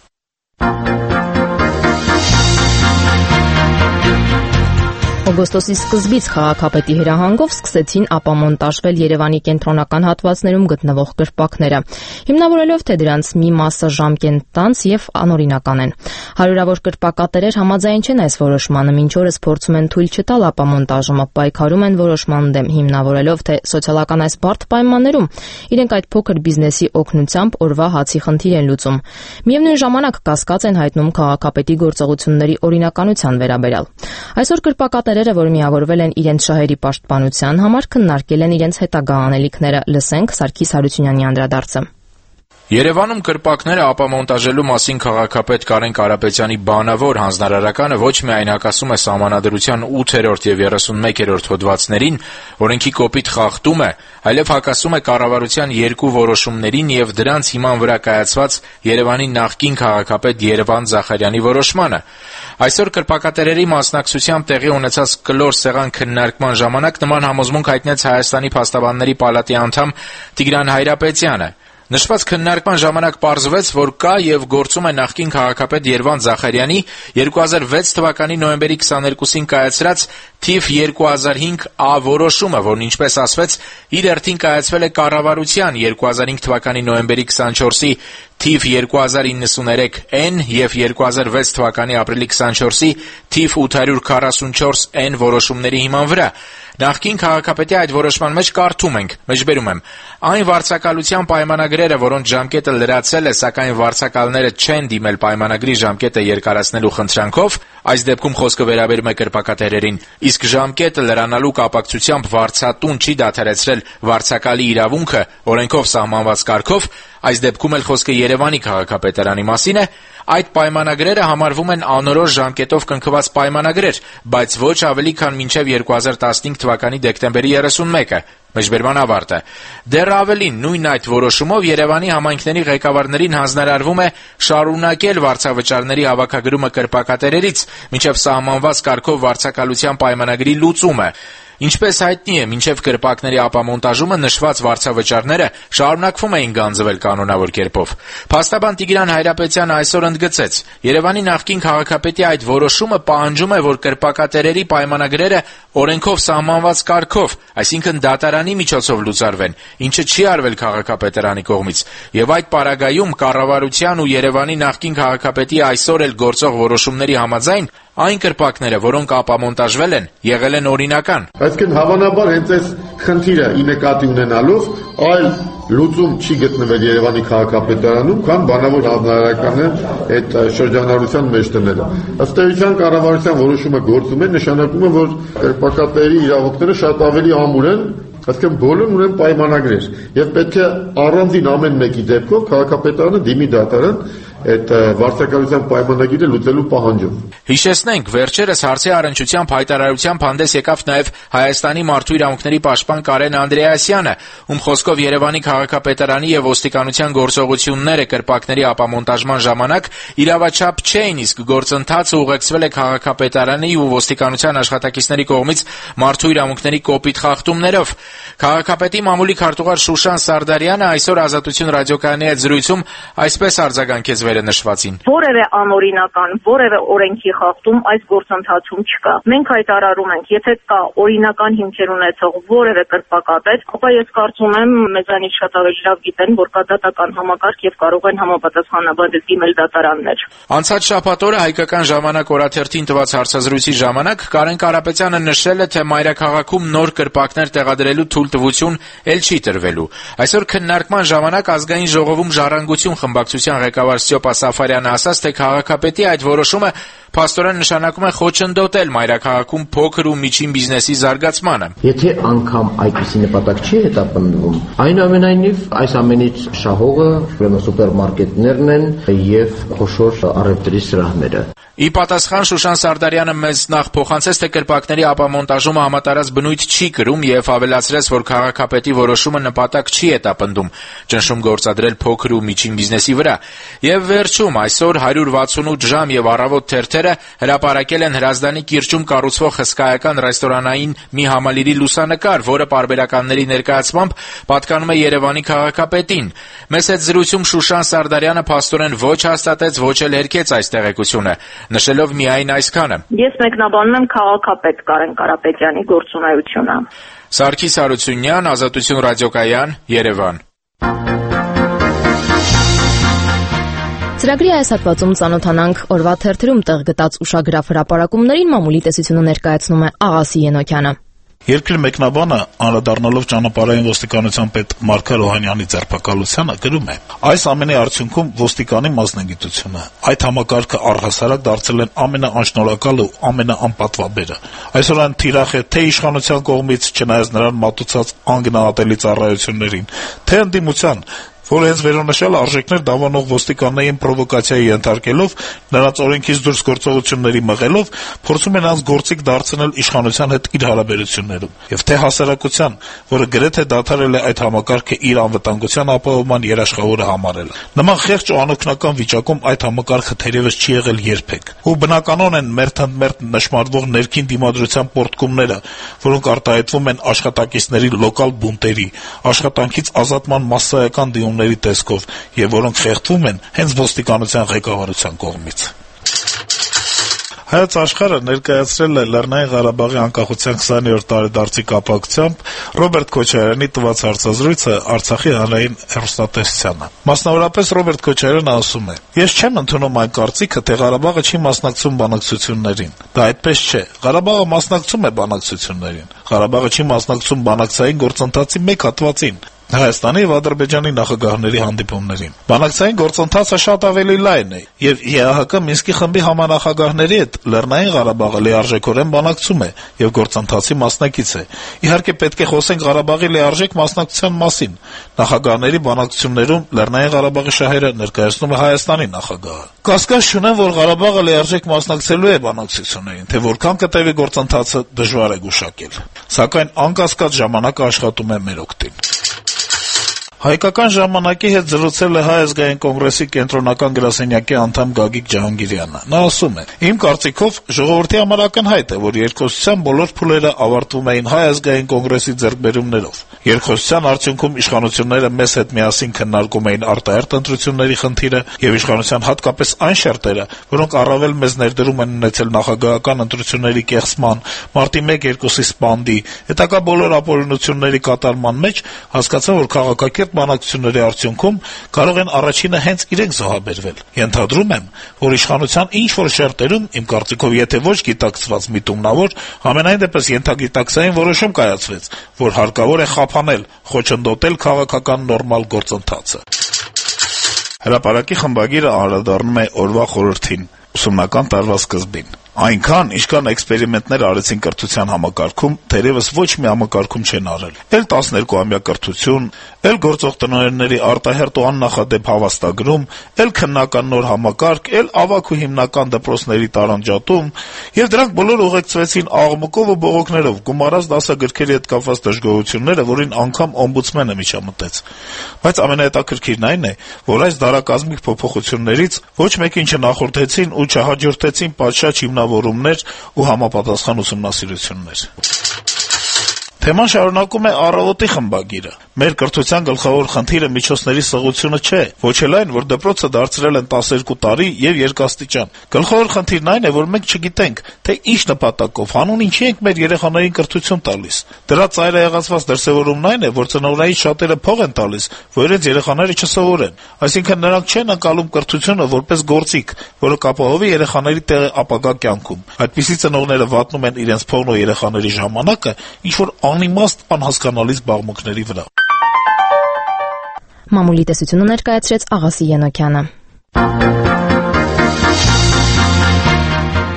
Օգոստոսի սկզբից քաղաքապետի հրահանգով սկսեցին ապամոնտաժվել Երևանի կենտրոնական հատվածներում գտնվող կրպակները, հիմնավորելով, թե դրանց մի մասը ժամկետանց եւ անօրինական են։ Հարյուրավոր կրպակատերեր համաձայն չեն այս որոշմանը, մինչ օրս փորձում են թույլ չտալ ապամոնտաժումը, պայքարում են որոշման դեմ, հիմնավորելով, թե սոցիալական այս բարդ պայմաններում իրենք այդ փոքր բիզնեսի օգնությամբ օրվա հացի խնդիր են լուծում։ Միևնույն ժամանակ կասկած են հայտնում քաղաքապետի գործողությունների օրինականության վերաբերյալ։ Այսօր կրպակատերերը, որ միավորվել են իրենց շահերի պաշտպանության համար, քննարկել են իրենց հետագա անելիքները։ Լսենք Սարգիս Հարությունյանի անդրադարձը։ Երևանում կրպակները ապամոնտաժելու մասին քաղաքապետ Կարեն Կարապետյանի բանավոր հանձնարարականը ոչ միայն հակասում է Սահմանադրության 8-րդ եւ 31-րդ հոդվածներին, օրենքի կոպիտ խախտում է, այլև հակասում է կառավարության երկու որոշումներին եւ դրանց հիման վրա կայացված Երևանի նախկին քաղաքապետ Երևան Զախարյանի որոշմանը։ Այսօր կրպակատերերի մասնակցությամբ տեղի ունեցած կլոր սեղան քննարկման ժամանակ նման համոզմունք հայտնեց Հայաստանի Փաստաբանների պալատի անդամ Տիգրան Հայրապետյանը։ Նշված քննարկման ժամանակ պարզվեց, որ կա եւ գործում է նախկին քաղաքապետ Երևան Զախարյանի 2006 թվականի նոյեմբերի 22-ին կայացրած թիվ 2005 A որոշումը, որն ինչպես ասվեց, իր հերթին կայացվել է կառավարության 2005 թվականի նոյեմբերի 24-ի թիվ 2093N եւ 2006 թվականի ապրիլի 24-ի թիվ 844N որոշումների հիման վրա։ Նախկին քաղաքապետի այդ որոշման մեջ կարդում ենք, մեջբերում եմ. այն վարձակալության պայմանագրերը, որոնց ժամկետը լրացել է, սակայն վարձակալները չեն դիմել պայմանագրի ժամկետը երկարացնելու խնդրանքով, այս դեպքում խոսքը վերաբերում է կրպակատերերին, իսկ ժամկետը լրանալու կապակցությամբ վարձատուն չի դադարեցրել վարձակալի իրավունքը օրենքով սահմանված կարգով, այս դեպքում էլ խոսքը Երևանի քաղաքապետարանի մասին է, այդ պայմանագրերը համարվում են անորոշ ժամկետով կնքված պայմանագրեր, բայց ոչ ավելի քան մինչև 2015 թվականի դեկտեմբերի 31-ը։ Մեջբերման ավարտը։ Դեռ ավելին, նույն այդ որոշումով Երևանի համայնքների ղեկավարներին հանձնարարվում է շարունակել վարձավճարների հավաքագրումը կրպակատերերից, մինչև սահմանված կարգով վարձակալության պայմանագրի լուծումը։ Ինչպես հայտնի է, մինչև կրպակների ապամոնտաժումը նշված վարձավճարները շարունակվում էին գանձվել կանոնավոր կերպով։ Փաստաբան Տիգրան Հայրապետյանը այսօր ընդգծեց. Երևանի նախկին քաղաքապետի այդ որոշումը պահանջում է, որ կրպակատերերի պայմանագրերը օրենքով սահմանված կարգով, այսինքն դատարանի միջոցով լուծարվեն, ինչը չի արվել քաղաքապետարանի կողմից, եւ այդ պարագայում կառավարության ու Երևանի նախկին քաղաքապետի այսօր էլ գործող որոշումների համաձայն այն կրպակները, որոնք ապամոնտաժվել են, եղել են օրինական։ Այսինքն հավանաբար հենց այս խնդիրը ի նկատի ունենալով այլ լուծում չի գտնվել Երևանի քաղաքապետարանում, քան բանավոր հանձնարարականը այդ շրջանառության մեջ դնելը։ Ըստ էության կառավարության որոշումը գործում է, նշանակում է, որ կրպակատերի իրավունքները շատ ավելի ամուր են, այսինքն բոլորն ունեն պայմանագրեր եւ պետք է առանձին ամեն մեկի դեպքով քաղաքապետարանը դիմի դատարան այդ վարձակալության պայմանագիրը լուծելու պահանջով։ Հիշեցնենք, վերջերս հարցի առնչությամբ հայտարարությամբ հանդես եկավ նաև Հայաստանի մարդու իրավունքների պաշտպան Կարեն Անդրեասյանը, ում խոսքով Երևանի քաղաքապետարանի եւ ոստիկանության գործողությունները կրպակների ապամոնտաժման ժամանակ իրավաչափ չէին, իսկ գործընթացը ուղեկցվել է քաղաքապետարանի ու ոստիկանության աշխատակիցների կողմից մարդու իրավունքների կոպիտ խախտումներով։ Քաղաքապետի մամուլի քարտուղար Շուշան Սարդարյանը այսօր Ազատություն ռադիոկայանի հետ զրույցում այսպես արձագանքեց նշվածին։ Որևէ անօրինական, որևէ օրենքի խախտում այս գործընթացում չկա։ Մենք հայտարարում ենք, եթե կա օրինական հիմքեր ունեցող որևէ կրպակատեր, ապա ես կարծում եմ մեզանից շատ ավելի լավ գիտեն, որ կա դատական համակարգ եւ կարող են համապատասխանաբար դիմել դատարաններ։ Անցած շաբաթ օրը Հայկական ժամանակ օրաթերթին տված հարցազրույցի ժամանակ Կարեն Կարապետյանը նշել է, թե մայրաքաղաքում նոր կրպակներ տեղադրելու թույլտվություն ել չի տրվելու։ Այսօր քննարկման ժամանակ Ազգային ժողովում Ժառանգություն խմբակցության ղեկավար Ստյոպա Սաֆարյանը ասաց, թե քաղաքապետի այդ որոշումը փաստորեն նշանակում է խոչընդոտել մայրաքաղաքում փոքր ու միջին բիզնեսի զարգացմանը։ Եթե անգամ այդպիսի նպատակ չի հետապնդվում, այնուամենայնիվ այս ամենից շահողը ուրեմն սուպերմարկետներն են եւ խոշոր առևտրի սրահները։ Ի պատասխան Շուշան Սարդարյանը մեզ նախ փոխանցեց, թե կրպակների ապամոնտաժումը համատարած բնույթ չի կրում եւ ավելացրեց, որ քաղաքապետի որոշումը նպատակ չի հետապնդում ճնշում գործադրել փոքր ու միջին բիզնեսի վրա։ Եվ վերջում այսօր 168 ժամ եւ առավոտ թերթերը հրապարակել են Հրազդանի կիրճում կառուցվող հսկայական ռեստորանային մի համալիրի լուսանկար, որը պարբերականների ներկայացմամբ պատկանում է Երևանի քաղաքապետին։ Մեզ հետ զրույցում Շուշան Սարդարյանը փաստորեն ոչ հաստատեց, ոչ էլ հերքեց այս տեղեկությունը, նշելով միայն այսքանը. Ես մեկնաբանում եմ քաղաքապետ Կարեն Կարապետյանի գործունեությունը։ Սարգիս Հարությունյան, Ազատություն ռադիոկայան, Երևան։ Ծրագրի այս հատվածում ծանոթանանք օրվա թերթերում տեղ գտած ուշագրավ հրապարակումներին, մամուլի տեսությունը ներկայացնում է Աղասի Ենոքյանը։ Երկրի մեկնաբանը, անդրադառնալով ճանապարհային ոստիկանության պետ Մարգար Օհանյանի ձերբակալությանը, գրում է. այս ամենի արդյունքում ոստիկանի մասնագիտությունը, այդ համակարգը առհասարակ դարձել են ամենաանշնորհակալը ու ամենաանպատվաբերը։ Այսօր այն թիրախ է թե իշխանության կողմից, չնայած նրան մատուցած անգնահատելի ծառայություններին, թե ընդդիմության, որ հենց վերոնշյալ արժեքներ դավանող ոստիկաններին պրովոկացիայի ենթարկելով, նրանց օրենքից դուրս գործողությունների մղելով, փորձում են նրանց գործիք դարձնել իշխանության հետ իր հարաբերություններում, եւ թե հասարակության, որը գրեթե դադարել է այդ համակարգը իր անվտանգության ապահովման երաշխավորը համարել։ Նման խեղճ ու անօգնական վիճակում այդ համակարգը թերևս չի եղել երբեք։ Ու բնականon են մերթընդմերթ նշмарվող ներքին դիմադրության պորտկումները, որոնք արտահայտվում են աշխատակիցների լոկալ բունտերի, աշխատանքից ազատման մասսայական դիմումների տեսքով եւ որոնք խեղդվում են հենց ոստիկանության ղեկավարության կողմից։ Հայոց աշխարհը ներկայացրել է Լեռնային Ղարաբաղի անկախության 20-րդ տարեդարձի կապակցությամբ Ռոբերտ Քոչարյանի տված հարցազրույցը Արցախի հանրային հեռուստատեսությանը։ Մասնավորապես Ռոբերտ Քոչարյանը ասում է. «Ես չեմ ընդունում այն կարծիքը, թե Ղարաբաղը չի մասնակցում բանակցություններին։ Դա այդպես չէ։ Ղարաբաղը մասնակցում է բանակցություններին։ Ղարաբաղը չի մասնակցում բանակցային գործընթացի մեկ հատվածին։ Հայաստանի եւ Ադրբեջանի նախագահների հանդիպումներին։ Բանակցային գործընթացը շատ ավելի լայն է, եւ ԵԱՀԿ Մինսկի խմբի համանախագահների հետ Լեռնային Ղարաբաղը լիարժեքորեն բանակցում է եւ գործընթացի մասնակից է։ Իհարկե պետք է խոսենք Ղարաբաղի լիարժեք մասնակցության մասին։ Նախագահների բանակցություններում Լեռնային Ղարաբաղի շահերը ներկայացնում է Հայաստանի նախագահը։ Կասկած չունեմ, որ Ղարաբաղը լիարժեք մասնակցելու է բանակցություններին, թե որքան կտևի գործընթացը դժվար է գուշակել։ Սակայն անկասկած ժամանակը աշխատում է մեր օգտին»։ Հայկական ժամանակի հետ զրուցել է Հայ ազգային կոնգրեսի կենտրոնական գրասենյակի անդամ Գագիկ Ջահանգիրյանը։ Նա ասում է. «Իմ կարծիքով ժողովրդի համար ակնհայտ է, որ երկխոսության բոլոր փուլերը ավարտվում էին Հայ ազգային կոնգրեսի ձեռքբերումներով։ Երկխոսության արդյունքում իշխանությունները մեզ հետ միասին քննարկում էին արտահերթ ընտրությունների խնդիրը եւ իշխանության հատկապես այն շերտերը, որոնք առավել մեծ ներդրում են ունեցել նախագահական ընտրությունների կեղծման, մարտի 1-2-ի սպանդի, հետագա բոլոր ապօրինությունների կատարման մեջ հասկացան, որ քաղաքակիրթ բանակցությունների արդյունքում կարող են առաջինը հենց իրենք զոհաբերվել։ Ենթադրում եմ, որ իշխանության ինչ-որ շերտերում, իմ կարծիքով, եթե ոչ գիտակցված միտումնավոր, համենայն դեպս ենթագիտակցային որոշում կայացվեց, որ հարկավոր է խափանել, խոչընդոտել քաղաքական նորմալ գործընթացը»։ Հրապարակի խմբագիրը անդրադառնում է օրվա խորհրդին, ուսումնական տարվա սկզբին։ Այնքան, ինչքան էքսպերիմենտներ արեցին կրթության համակարգում, թերևս ոչ մի համակարգում չեն արել։ Էլ 12-ամյա կրթություն, էլ գործող տնօրենների արտահերթ ու աննախադեպ հավաստագրում, էլ քննական նոր համակարգ, էլ ավագ ու հիմնական դպրոցների տարանջատում, եւ դրանք բոլորը ուղեկցվեցին աղմուկով ու բողոքներով, գումարած դասագրքերի հետ կապված դժգոհությունները, որին անգամ օմբուդսմենը միջամտեց։ Բայց ամենահետաքրքիրն այն է, որ այս դարակազմիկ փոփոխություններից ոչ մեկին չնախորդեցին ու չհաջորդեցին պատշաճ հիմնավորումներ ու համապատասխան ուսումնասիրություններ։ Թեման շարունակում է «Առավոտ»-ի խմբագիրը։ Մեր կրթության գլխավոր խնդիրը միջոցների սղությունը չէ, ոչ էլ այն, որ դպրոցը դարձրել են 12 տարի եւ երկաստիճան։ Գլխավոր խնդիրն այն է, որ մենք չգիտենք, թե ինչ նպատակով, հանուն ինչի ենք մեր երեխաներին կրթություն տալիս։ Դրա ծայրահեղացված դրսևորումն այն է, որ ծնողներից շատերը փող են տալիս, որ իրենց երեխաները չսովորեն։ Այսինքն նրանք չեն անցալում կրթությունը որպես գործիք, որը կապահովի երեխաների տեղը ապագա կյանքում։ Այդպիսի ծնողները վատնում են իրենց փողն ու երեխաների ժամանակը ինչ-որ անիմաստ անհասկանալի զբաղմունքների վրա։ Մամուլի տեսությունը ներկայացրեց Աղասի Ենոքյանը։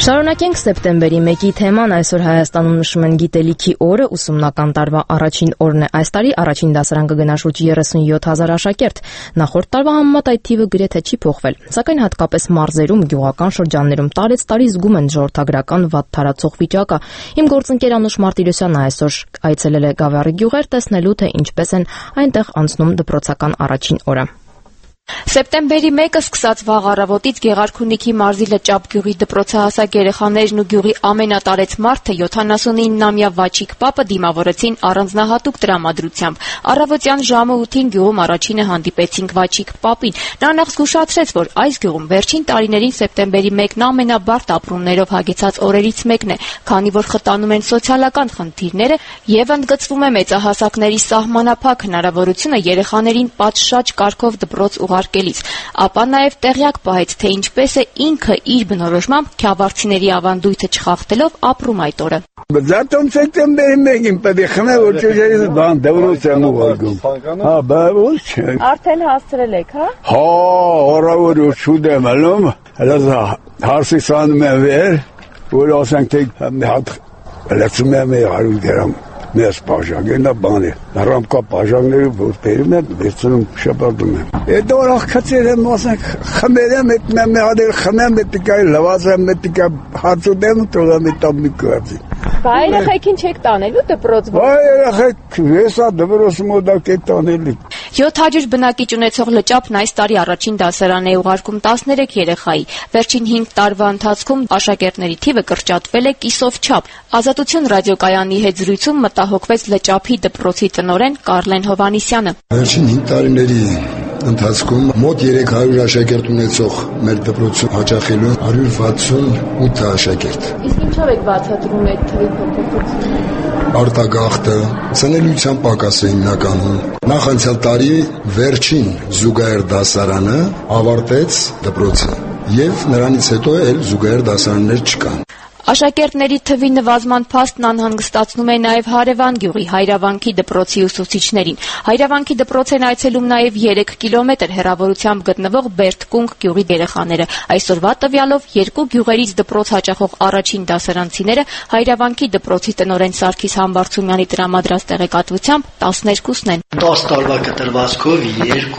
Շարունակենք սեպտեմբերի 1-ի թեման, այսօր Հայաստանում նշում են գիտելիքի օրը, ուսումնական տարվա առաջին օրն է այս տարի, առաջին դասարան կգնա շուրջ 37,000 աշակերտ, նախորդ տարվա համեմատ այդ թիվը գրեթե չի փոխվել, սակայն հատկապես մարզերում, գյուղական շրջաններում տարեցտարի զգում են ժողովրդագրական վատ թարացող վիճակը։ Իմ գործընկեր Անուշ Մարտիրոսյանը այսօր այցելել է Գավառի գյուղեր տեսնելու, թե ինչպես են այնտեղ անցնում դպրոցական առաջին օրը։ Սեպտեմբերի 1-ը սկսած վաղ առավոտից Գեղարքունիքի մարզի Լճապ գյուղի դպրոցահասակ երեխաներն ու գյուղի ամենատարեց մարդը 79-նամյա Վաչիկ Պապը դիմավորեցին առանձնահատուկ տրամադրությամբ։ Առավոտյան ժամը 8-ին գյուղում առաջինը հանդիպեցինք Վաչիկ Պապին։ Նա նախ զգուշացրեց, որ այս գյուղում վերջին տարիներին սեպտեմբերի 1-ն ամենաբարդ ապրումներով հագեցած օրերից մեկն է, քանի որ խտանում են սոցիալական խնդիրները եւ ընդգծվում է մեծահասակների սահմանափակ հնարավորությունը երեխաներին պատշաճ կարգով դպրոց ուղարկելիս, ապա նաև տեղյակ պահեց, թե ինչպես է ինքը իր բնորոշմամբ քյավառցիների ավանդույթը չխախտելով ապրում այդ օրը։ Զատոն սեպտեմբերի 1-ին պետք է խմել, որ ճիշտ բան դպրոցն ուղարկում։ Հա, բայց Արդեն հասցրել եք, հա։ Հա, օրավոր շուտ եմ ալում, հələ հարսի սանում եմ վեր, որ ասենք թե հատ լցում եմ 100 գրամ մեզ բաժակենա բանը, ռամկա բաժակները որ բերում են, վերցնում շապատում եմ։ Այդ օր աղքացել եմ, ասենք խմել եմ, մի հատ խմեմ, մետիկա լվացեմ, մետիկա հացուդեմ, տողեմ տամի կրածի։ Բա երեխեքին չեք տանելու դպրոց։ Բա երեխեք հեսա դպրոց մոդակ եք տանելի։ 700 բնակիչ ունեցող Լճապն այս տարի առաջին դասարան է ուղարկում 13 երեխայի։ Վերջին 5 տարվա ընթացքում աշակերտների թիվը կրճատվել է կիսով չափ։ Ազատություն ռադիոկայանի հետ զրույցում մտահոգվեց Լճապի դպրոցի տնօրեն Կարլեն Հովհաննիսյանը։ Վերջին 5 տարիների ընթացքում մոտ 300 աշակերտ ունեցող մեր դպրոցում հաճախելու 168 աշակերտ։ Իսկ ինչով եք բացատրում այդ թվի փոփոխությունը։ Արտագաղթը, ծնելիության պակասը հիմնականում։ Նախանցյալ տարի վերջին զուգահեռ դասարանը ավարտեց դպրոցը եւ նրանից հետո էլ զուգահեռ դասարաններ չկան։ Աշակերտների թվի նվազման փաստն անհանգստացնում է նաև Հարևան գյուղի Հայրավանքի դպրոցի ուսուցիչներին։ Հայրավանքի դպրոց են այցելում նաև 3 կիլոմետր հեռավորությամբ գտնվող Բերդկունք գյուղի երեխաները։ Այսօրվա տվյալով 2 գյուղերից դպրոց հաճախող առաջին դասարանցիները Հայրավանքի դպրոցի տնօրեն Սարգիս Համբարձումյանի տրամադրած տեղեկատվությամբ 12-ն են։ 10 տարվա կտրվածքով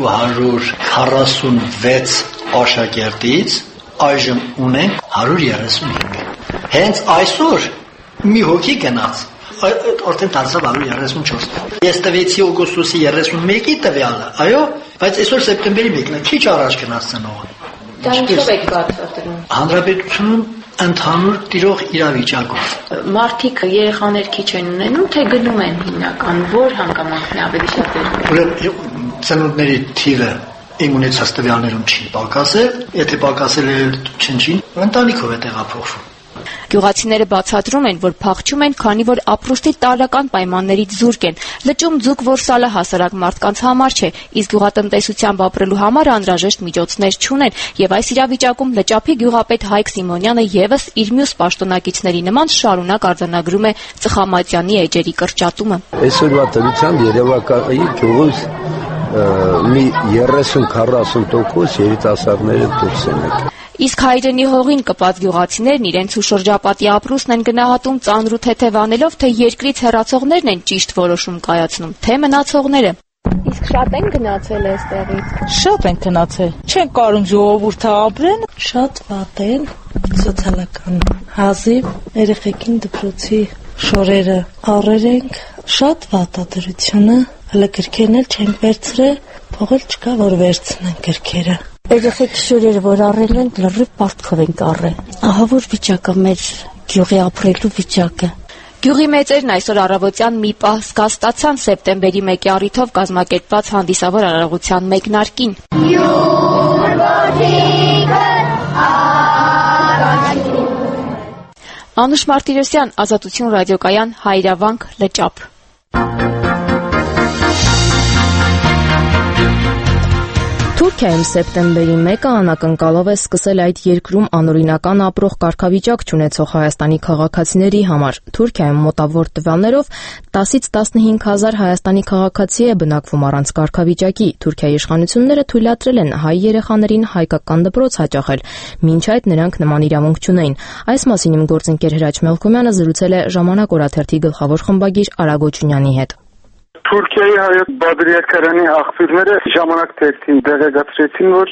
246 աշակերտից այժմ ունենք 135։ Հենց այսօր մի հոգի գնաց, արդեն դարձավ 134։ Ես տվեցի օգոստոսի 31-ի տվյալը, այո, բայց այսօր սեպտեմբերի 1-ն է, քիչ առաջ գնաց ծնողը։ Դա ինչով եք բացատրում։ Հանրապետությունում ընդհանուր տիրող իրավիճակով։ Մարդիկ երեխաներ քիչ են ունենում, թե գնում են հիմնական, որ հանգամանքն է ավելի շատ է։ Ծնունդների թիվը իմ ունեցած տվյալներում չի պակասել, եթե պակասել է չնչին, ընտանիքով է տեղափոխվում։ Գյուղացիները բացատրում են, որ փախչում են, քանի որ ապրուստի տարրական պայմաններից զուրկ են։ Լճում ձուկ որսալը հասարակ մարդկանց համար չէ, իսկ գյուղատնտեսությամբ ապրելու համար անհրաժեշտ միջոցներ չունեն, եւ այս իրավիճակում Լճապի գյուղապետ Հայկ Սիմոնյանը եւս իր մյուս պաշտոնակիցների նման շարունակ արձանագրում է ծխամատյանի էջերի կրճատումը։ Այսօրվա դրությամբ Երևակայի գյուղից մի 30-40% երիտասարդները դուրս են եկել։ Իսկ հայրենի հողին կպած գյուղացիներն իրենց ու շրջապատի ապրուստն են գնահատում ծանր ու թեթև անելով, թե երկրից հեռացողներն են ճիշտ որոշում կայացնում, թե մնացողները։ Իսկ շատ են գնացել այստեղից։ Շատ են գնացել։ Չեն կարում ժողովուրդը ապրեն, շատ վատ են սոցիալական հազիվ երեխեքին դպրոցի շորերը առեր ենք, շատ վատ է դրությունը, հələ գրքերն էլ չենք վերցրել, փողել չկա որ վերցնեն գրքերը։ Երեխեքի շորերը որ առել են, լրիվ պարտքով են առել։ Ահա որ վիճակը մեր գյուղի ապրելու վիճակը։ Գյուղի մեծերն այսօր առավոտյան մի պահ զգաստացան սեպտեմբերի 1-ի առիթով կազմակերպված հանդիսավոր արարողության մեկնարկին։ Անուշ Մարտիրոսյան, Ազատություն ռադիոկայան, Հայրավանք, Լճապ։ Թուրքիայում սեպտեմբերի 1-ը անակնկալով է սկսել այդ երկրում անօրինական ապրող կարգավիճակ չունեցող Հայաստանի քաղաքացիների համար։ Թուրքիայում մոտավոր տվյալներով 10-ից 15 հազար Հայաստանի քաղաքացի է բնակվում առանց կարգավիճակի։ Թուրքիայի իշխանությունները թույլատրել են հայ երեխաներին հայկական դպրոց հաճախել, մինչ այդ նրանք նման իրավունք չունեին։ Այս մասին իմ գործընկեր Հրաչ Մելքումյանը զրուցել է «Ժամանակ» օրաթերթի գլխավոր խմբագիր Արա Գոչունյանի հետ։ Թուրքիայի հայոց բادرիարքարանի աղբյուրները ժամանակ թերթին տեղեկացրեցին, որ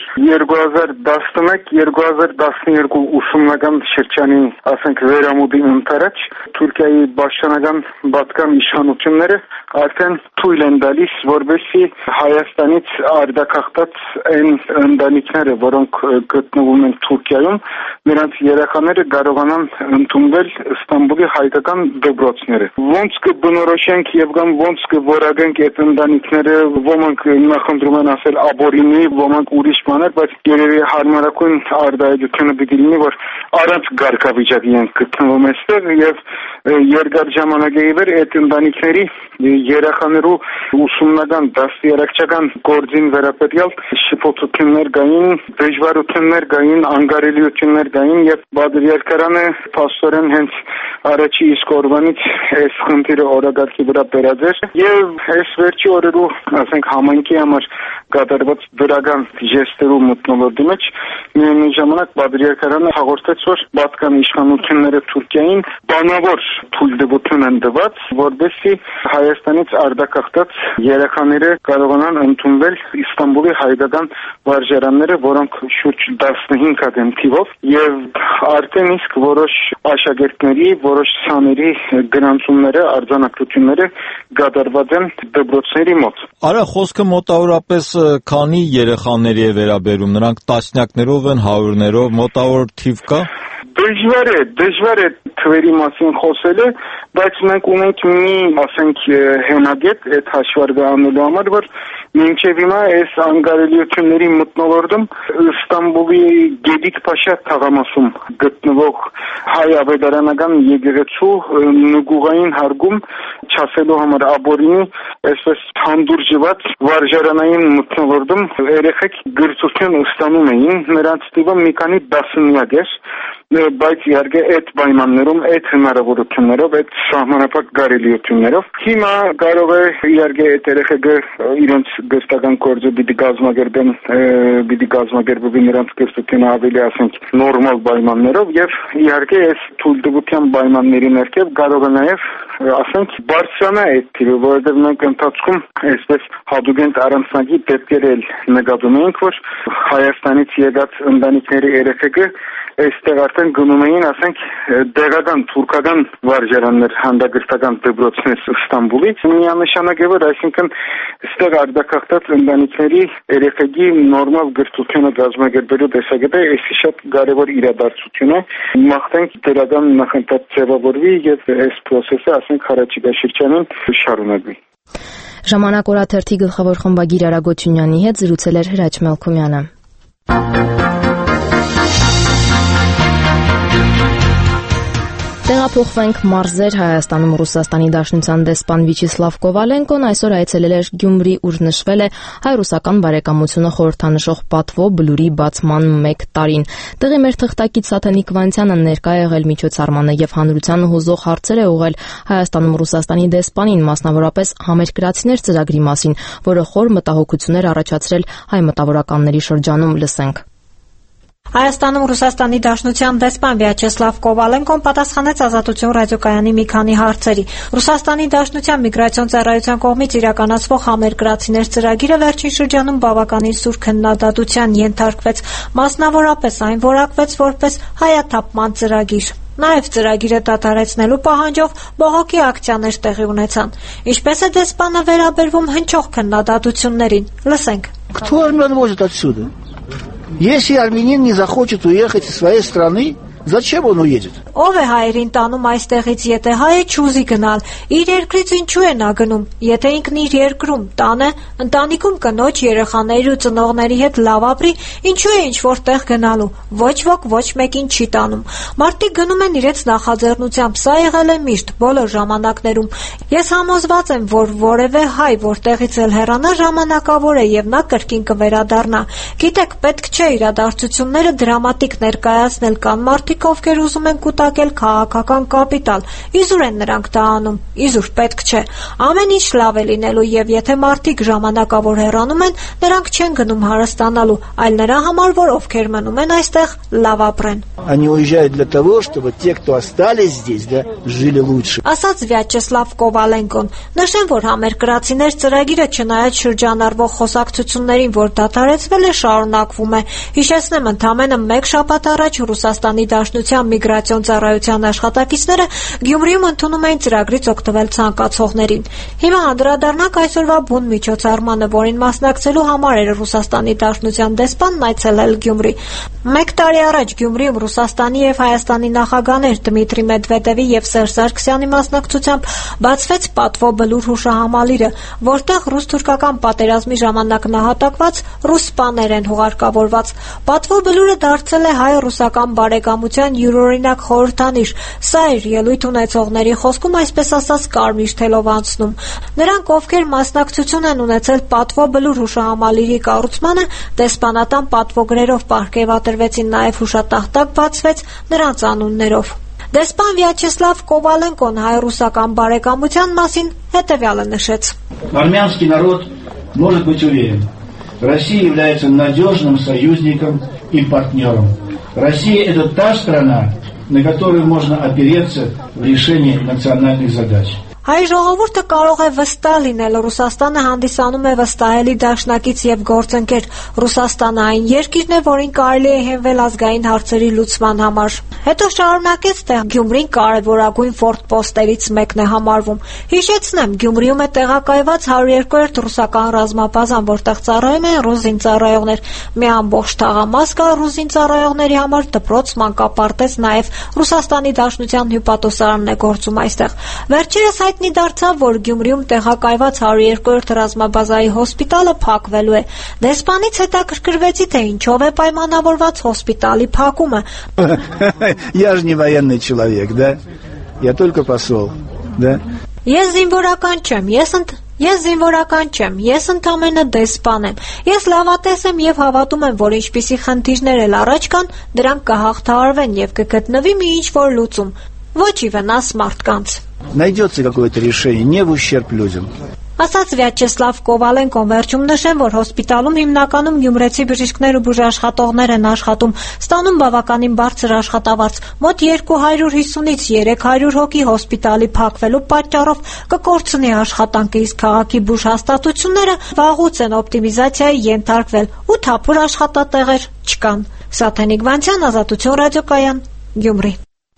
2011-2012 ուսումնական շրջանի, ասենք, վերամուտի ընթരാճ Թուրքիայի պաշտոնական պատկան իշխանությունները արդեն թույլ են տալիս, որպեսզի Հայաստանից արտաքաղթած այն ընտանիքները, որոնք գտնվում են Թուրքիայում, նրանց երեխաները կարողանան ընդունվել Ստամբուլի հայկական դպրոցները։ Ոնց կբնորոշենք եւ կամ ոնց կորագենք այդ ընտանիքները, ոմանք նախընտրում են ասել աբորինի, ոմանք ուրիշ բաներ, բայց երևի հարմարակույն արտահայտությունը պիտի լինի, որ առանց կարգավիճակի են գտնվում այստեղ եւ երկար ժամանակի վեր այդ ընտանիքների երեխաներու ուսումնական դաստիարակչական գործին վերաբերյալ շփոթություններ կային, դժվարություններ կային, անկարելիություններ կային եւ բادرիարքարանը փաստորեն հենց առաջի իսկ օրվանից այս խնդիրը օրակարգի վրա բերած էր եւ այս վերջի օրերու, ասենք, համայնքի համար կատարված դրական ժեստերու մթնոլորտի մեջ միևնույն ժամանակ բادرիարքարանը հաղորդեց, որ պատկան իշխանությունները Թուրքիային բանավոր թույլտվություն են տված, որպեսզի Հայաստանից արտաքաղթած երեխաները կարողանան ընդունվել Ստամբուլի հայկական վարժարանները, որոնք շուրջ 15 հատ են թիվով եւ արդեն իսկ որոշ աշակերտների, որոշ սաների գրանցումները, արձանագրությունները կատարված են դպրոցների մոտ։ Արա, խոսքը մոտավորապես քանի երեխաների է վերաբերում, նրանք տասնյակներով են, հարյուրներով, մոտավոր թիվ կա։ Դժվար է թվերի մասին խոսելը, բայց մենք ունենք մի, ասենք, հենագետ այդ հաշվարկը անելու համար, որ մինչև հիմա այս անկարելիությունների մթնոլորտում Ստամբուլի Գեդիկ Փաշա թաղամասում գտնվող հայ ավետարանական եկեղեցու նգուղային հարգում չասելու համար աբորինի այսպես հանդուրժված վարժարանային մթնոլորտում երեխեք գրծություն ստանում էին, նրանց տիպը մի քանի դասնյակ էր, բայց իհարկե այդ պայմաններում, այդ հնարավորություններով, այդ սահմանափակ կարելիություններով հիմա կարող է իհարկե այդ երեխեքը իրենց գստական գործը պիտի կազմակերպվի նրանց գստությունը ավելի, ասենք, նորմալ պայմաններով եւ իհարկե այս թույլտվության պայմանների ներքև կարող է նաեւ, ասենք, բարձրանա այդ թիվը, որովհետեւ մենք ընթացքում այսպես հատուկենտ առանցնագի դեպքեր էլ նկատում ենք, որ Հայաստանից եկած ընտանիքների երեխեքը այստեղ արդեն գնում էին, ասենք, դեղական թուրքական վարժարաններ, հանդագստական դպրոցներ Ստամբուլից, միանշանակ է, որ այսինքն այստեղ արտաքաղթած ընտանիքների երեխեքի նորմալ գրծությունը կազմակերպելու տեսակետը այսի շատ կարևոր իրադարձություն է։ Մաղթենք դրական նախընթաց ձևավորվի եւ այս process-ը, ասենք, առաջիկա շրջանին շարունակվի։ Ժամանակ օրաթերթի գլխավոր խմբագիր Արա Գոչունյանի հետ զրուցել էր Հրաչ Մելքումյանը։ Տեղափոխվենք մարզեր Հայաստանում Ռուսաստանի Դաշնության դեսպան Վիաչեսլավ Կովալենկոն այսօր այցելել էր Գյումրի, ուր նշվել է հայ-ռուսական բարեկամությունը խորհրդանշող պատվո բլուրի բացման 1 տարին։ Տեղի մեր թղթակից Սաթենիկ Վանցյանը ներկա է եղել միջոցառմանը եւ հանրությանը հուզող հարցեր է ուղղել Հայաստանում Ռուսաստանի դեսպանին, մասնավորապես համերկրացիներ ծրագրի մասին, որը խոր մտահոգություններ առաջացրել հայ մտավորականների շրջանում։ Լսենք։ Հայաստանում Ռուսաստանի Դաշնության դեսպան Վիաչեսլավ Կովալենկոն պատասխանեց Ազատություն ռադիոկայանի մի քանի հարցերի։ Ռուսաստանի Դաշնության միգրացիոն ծառայության կողմից իրականացվող համերկրացիներ ծրագիրը վերջին շրջանում բավականին սուր քննադատության ենթարկվեց, մասնավորապես այն որակվեց որպես հայաթափման ծրագիր։ Նաև ծրագիրը դադարեցնելու пահանջով բողոքի ակցիաներ տեղի ունեցան։ Ինչպես է դեսպանը վերաբերվում հնչող քննադատություններին։ Լսենք։ Кто может отсюда? Если армянин не захочет уехать из своей страны, Зачем он уедет? Ով է հայերին տանում այստեղից, եթե հայը չուզի գնալ, իր երկրից ինչու է նա գնում, եթե ինքն իր երկրում, տանը, ընտանիքում կնոջ, երեխաների ու ծնողների հետ լավ ապրի, ինչու է ինչ-որ տեղ գնալու, ոչ ոք ոչ մեկին չի տանում։ Մարդիկ գնում են իրենց նախաձեռնությամբ, սա եղել է միշտ, բոլոր ժամանակներում։ Ես համոզված եմ, որ որևէ հայ, որտեղից էլ հեռանա, ժամանակավոր է եւ նա կրկին կվերադառնա։ Գիտեք, պետք չէ իրադարձությունները դրամատիկ ներկայացնել, կան մարդիկ, ովքեր ուզում են կուտակել քաղաքական կապիտալ։ Իզուր են նրանք դա անում, իզուր պետք չէ։ Ամեն ինչ լավ է լինելու եւ եթե մարդիկ ժամանակավոր հեռանում են, նրանք չեն գնում հարստանալու, այլ նրա համար, որ ովքեր մնում են այստեղ, լավ ապրեն։ Они уезжают для того, чтобы те, кто остались здесь, да, жили лучше. Ասաց Վյաչեսլավ Կովալենկոն։ Նշեմ, որ համերկրացիներ ծրագիրը չնայած շրջանառվող խոսակցություններին, որ դադարեցվել է, շարունակվում է։ Հիշեցնեմ, ընդամենը մեկ շաբաթ առաջ Ռուսաստանի Դաշնության միգրացիոն ծառայության աշխատակիցները Գյումրիում ընդունում էին ծրագրից օգտվել ցանկացողներին։ Հիմա անդրադառնանք այսօրվա բուն միջոցառմանը, որին մասնակցելու համար էր Ռուսաստանի Դաշնության դեսպանն այցելել Գյումրի։ Մեկ տարի առաջ Գյումրիում Ռուսաստանի եւ Հայաստանի նախագահներ Դմիտրի Մեդվեդևի եւ Սերժ Սարգսյանի մասնակցությամբ բացվեց Պատվո բլուր հուշահամալիրը, որտեղ ռուս-թուրքական պատերազմի ժամանակ նահատակված ռուս սպաներ են հուղարկավորված։ Պատվո բլուրը դարձել է հայ-ռուսական բարեկամության յուրօրինակ խորհրդանիշ։ Սա էր ելույթ ունեցողների խոսքում, այսպես ասած, կարմիր թելով անցնում։ Նրանք, ովքեր մասնակցություն են ունեցել Պատվո բլուր հուշահամալիրի կառուցմանը, դեսպանատան պատվոգրերով պարգևատրվեցին, նաև հուշատախտակ բացվեց նրանց անուններով։ Դեսպան Վյաչեսլավ Կովալենկոն հայ-ռուսական բարեկամության մասին հետևյալը նշեց. Армянский народ может быть уверен. Россия является надежным союзником и партнером. Россия – это та страна, на которую можно опереться в решении национальных задач. Հայ ժողովուրդը կարող է վստահ լինել, Ռուսաստանը հանդիսանում է վստահելի դաշնակից եւ գործընկեր։ Ռուսաստանը այն երկիրն է, որին կարելի է հենվել ազգային հարցերի լուծման համար։ Հետո շարունակեց, թե Գյումրին կարևորագույն ֆորտպոստերից մեկն է համարվում։ Հիշեցնեմ, Գյումրիում է տեղակայված 102-րդ ռուսական ռազմաբազան, որտեղ ծառայում են ռուս զինծառայողներ։ Մի ամբողջ թաղամաս կա ռուս զինծառայողների համար, դպրոց, մանկապարտեզ, նաեւ Ռուսաստանի Դաշնության հյուպատոսարանն է գործում այստեղ։ Վերջերս հայտնի դարձավ, որ Գյումրիում տեղակայված 102-րդ ռազմաբազայի հոսպիտալը փակվելու է։ Դեսպանից հետաքրքրվեցի, թե ինչով է պայմանավորված հոսպիտալի փակումը։ Я же не военный человек, да? Я только посол, да? Ես զինվորական չեմ, ես ընդամենը դեսպան եմ։ Ես լավատես եմ եւ հավատում եմ, որ ինչպիսի խնդիրներ էլ առաջ կան, դրանք կհաղթահարվեն եւ կգտնվի մի ինչ-որ լուծում։ Ոչ ի վնաս մարդկանց։ Найдется какое-то решение, не в ущерб людям. Ասաց Վյաչեսլավ Կովալենկոն, վերջում նշեմ, որ հոսպիտալում հիմնականում գյումրեցի բժիշկներ ու բուժաշխատողներ են աշխատում, ստանում բավականին բարձր աշխատավարձ։ Մոտ 250-ից 300 հոգի հոսպիտալի փակվելու պատճառով կկորցնի աշխատանքը, իսկ քաղաքի բուժհաստատությունները վաղուց են օպտիմիզացիայի ենթարկվել ու թափուր աշխատատեղեր չկան։ Սաթենիկ Վանցյան, Ազատություն ռադիոկայան, Գյումրի։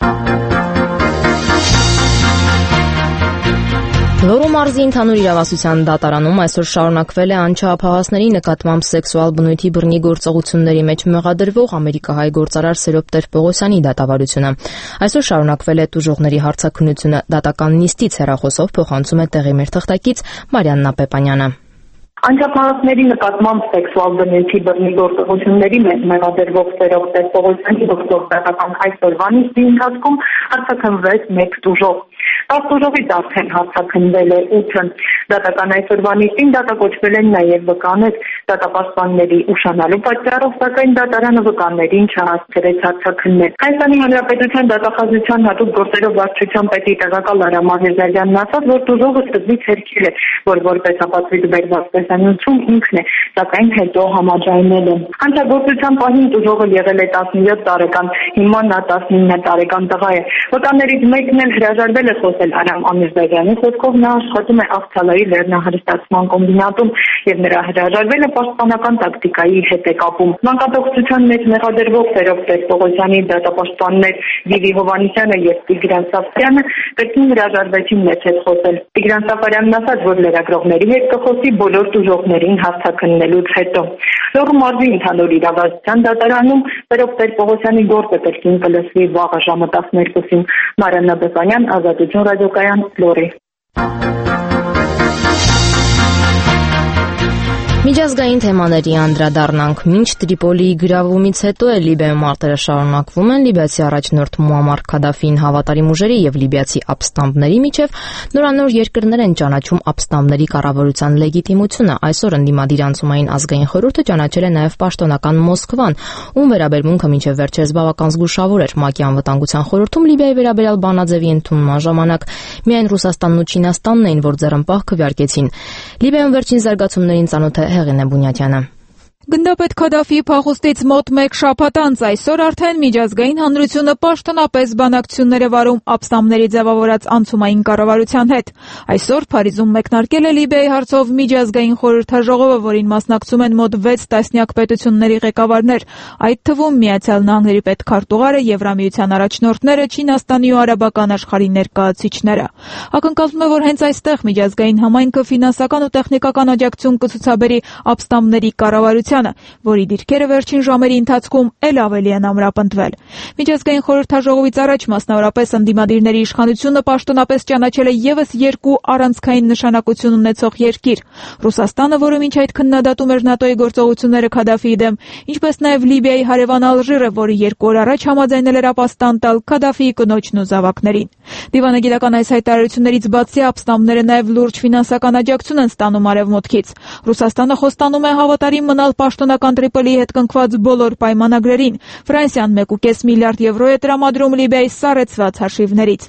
Լոռու մարզի ընդհանուր իրավասության դատարանում այսօր շարունակվել է անչափահասների նկատմամբ սեքսուալ բնույթի բռնի գործողությունների մեջ մեղադրվող ամերիկահայ գործարար Սերոբ Տեր-Պողոսյանի դատավարությունը։ Այսօր շարունակվել է տուժողների հարցաքննությունը, դատական նիստից հեռախոսով փոխանցում է տեղի մեր թղթակից Մարիաննա Պեպանյանը։ Անչափահասների նկատմամբ սեքսուալ բնույթի բռնի գործողությունների մեջ մեղադրվող Սերոբ Տեր-Պողոսյանի դատական այսօրվա նիստի ընթացքում հարցաքննվեց 1 տուժող։ 10 տուժողից արդեն հարցաքննվել է 8-ը։ Դատական այսօրվա նիստին դատակոչվել են նաև վկաներ դատապաշտպանների ուշանալու պատճառով, սակայն դատարանը վկաներին չհասցրեց հարցաքննել։ Հայաստանի Հանրապետության դատախազության հատուկ գործերով վարչության պետի տեղակալ Արա Մահեզարյանն ասաց, որ տուժողը սկզբից հերքել է, որ որպես ապացույց բերված տեսանյութում ինքն է, սակայն հետո համաձայնել է։ Հանցագործության պահին տուժողը եղել է 17 տարեկան, հիմա նա 19 տարեկան տղա է։ Վկաներից մեկն էլ հրաժարվել է խոսել Արամ Ամիրզարյանի խոսքով, նա աշխատում է Աղցալայի լեռնահարստացման կոմբինատում եւ նրա հրաժարվելը պաշտպանական տակտիկայի հետ է կապում։ Մանկատոկսության մեջ մեղադրվող Սերոբ Տեր-Պողոսյանի դատապաշտպաններ Վիվի Հովհաննիսյանը եւ Տիգրան Սաֆարյանը կրկին հրաժարվեցին մեծ հետ խոսել։ Տիգրան Սաֆարյանն ասաց, որ լրագրողների հետ կխոսի բոլոր տուժողներին հարցաքննելուց հետո։ Լոռու մարզի ընդհանուր իրավասության դատարանում Սերոբ Տեր-Պողոսյանի գործը Հայտերքին կլսվի վաղը ժամը 12-ին Մարիաննա Բեկանյան, Ազատություն ռադիոկայան, Լորի։ Միջազգային թեմաների անդրադառնանք։ Մինչ Տրիպոլիի գրավումից հետո է Լիբիայում մարտերը շարունակվում են լիբիացի առաջնորդ Մուամար Քադաֆիին հավատարիմ ուժերի եւ լիբիացի ապստամբների միջև նորանոր երկրներ են ճանաչում ապստամբների կառավարության լեգիտիմությունը։ Այսօր ընդդիմադիր անցումային ազգային խորհուրդը ճանաչել է նաեւ պաշտոնական Մոսկվան, ում վերաբերմունքը մինչև վերջերս բավական զգուշավոր էր։ ՄԱԿ-ի անվտանգության խորհրդում Լիբիայի վերաբերյալ բանաձևի ընդունման ժամանակ միայն Ռուսաստանն ու Չինաստանն էին, որ ձեռնպահ քվեարկեցին։ Լիբիայում վերջին զարգացումներին ծանոթ է Հեղինե Բունյատյանը։ Գնդապետ Քադաֆիի փախուստից մոտ 1 շաբաթ անց այսօր արդեն միջազգային հանրությունը պաշտոնապես բանակցություններ է վարում ապստամբների ձևավորած անցումային կառավարության հետ։ Այսօր Փարիզում մեկնարկել է Լիբիայի հարցով միջազգային խորհրդաժողովը, որին մասնակցում են մոտ 6 տասնյակ պետությունների ղեկավարներ, այդ թվում Միացյալ Նահանգների պետքարտուղարը, Եվրամիության առաջնորդները, Չինաստանի ու արաբական աշխարհի ներկայացուցիչները։ Ակնկալվում է, որ հենց այստեղ միջազգային համայնքը ֆինանսական ու տեխնիկական աջակցություն կցուցաբերի ապստամբների կառավարության, որի դիրքերը վերջին ժամերի ընթացքում ել ավելի են ամրապնդվել։ Միջազգային խորհրդաժողովից առաջ մասնավորապես ընդդիմադիրների իշխանությունը պաշտոնապես ճանաչել է եւս 2 առանցքային նշանակություն ունեցող երկիր՝ Ռուսաստանը, որը մինչ այդ քննադատում էր ՆԱՏՕ-ի գործողությունները Քադաֆիի դեմ, ինչպես նաեւ Լիբիայի հարևան Ալժիրը, որը 2 օր առաջ համաձայնել էր ապաստան տալ Քադաֆիի կնոջն ու զավակներին։ Դիվանագիտական այս հայտարարություններից բացի ապստամբները նաեւ լուրջ ֆինանսական աջակցություն են ստանում արևմուտքից։ Ռուսաստանը խոստանում է հավատարիմ մնալ պաշտոնական Տրիպոլիի հետ կնքված բոլոր պայմանագրերին։ Ֆրանսիան 1.5 միլիարդ եվրո է տրամադրում Լիբիայի սառեցված հաշիվներից։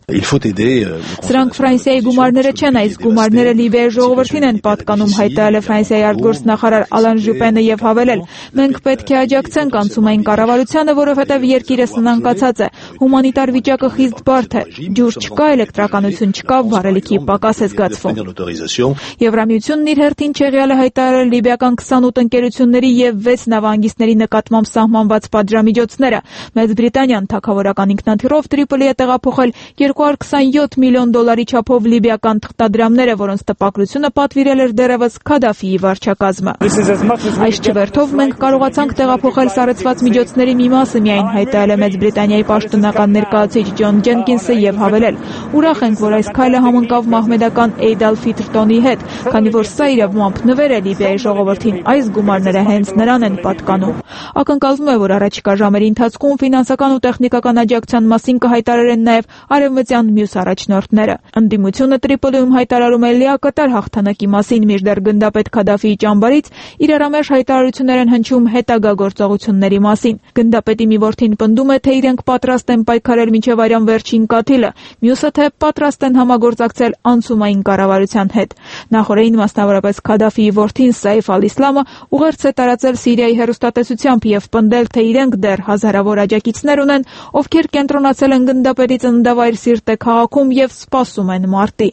Սրանք Ֆրանսիայի գումարները չեն, այս գումարները Լիբիայի ժողովրդին են պատկանում, հայտարարել է Ֆրանսիայի արտգործնախարար Ալան Ժուպենը եւ հավելել. մենք պետք է աջակցենք անցումային կառավարությանը, որովհետեւ երկիրը սնանկացած է, հումանիտար վիճակը խիստ բարդ է, ջուր չկա, էլեկտրականություն չկա, վառելիքի պակաս է զգացվում։ Եվրամիությունն իր հերթին չեղյալ է հայտարարել լիբիական 28 ընկերությունների եւ 6 նավահանգիստների նկատմամբ սահմանված պատժամիջոցները։ Մեծ Բրիտանիան թագավորական ինքնաթիռով Տրիպոլի է տեղափոխել $227 միլիոն չափով լիբիական թղթադրամները, որոնց տպագրությունը պատվիրել էր դեռևս Քադաֆիի վարչակազմը։ Այս չվերթով մենք կարողացանք տեղափոխել սառեցված միջոցների մի մասը միայն, հայտարարել է Մեծ Բրիտանիայի պաշտոնական ներկայացուցիչ Ջոն Ջենքինսը եւ հավելել. ուրախ ենք, որ այս քայլը համընկավ մահմեդական Էյդ ալ-Ֆիթր տոնի հետ, քանի որ սա իրավամբ նվեր է Լիբիայի ժողովրդին, այս գումարները հենց նրան են պատկանում։ Ակնկալվում է, որ առաջիկա ժամերի ընթացքում ֆինանսական ու տեխնիկական աջակցության մասին կհայտարարեն նաև արևմտյան մյուս առաջնորդները։ Ընդդիմությունը Տրիպոլիում հայտարարում է լիակատար հաղթանակի մասին, մինչդեռ գնդապետ Քադաֆիի ճամբարից իրարամերժ հայտարարություններ են հնչում հետագա գործողությունների մասին։ Գնդապետի մի որդին պնդում է, թե իրենք պատրաստ են պայքարել մինչև արյան վերջին կաթիլը, մյուսը թե պատրաստ են համագործակցել անցումային կառավարության հետ։ Նախորդին մասնավորապես Քադաֆիի որդին Սայֆ ալ-Իսլամը ուղերձ է տարածել Սիրիայի հեռուստատեսությամբ եւ պնդել, թե իրենք դեռ հազարավոր աջակիցներ ունեն, ովքեր կենտրոնացել են գնդապետի ծննդավայր Սիրտե քաղաքում եւ սպասում են մարտի։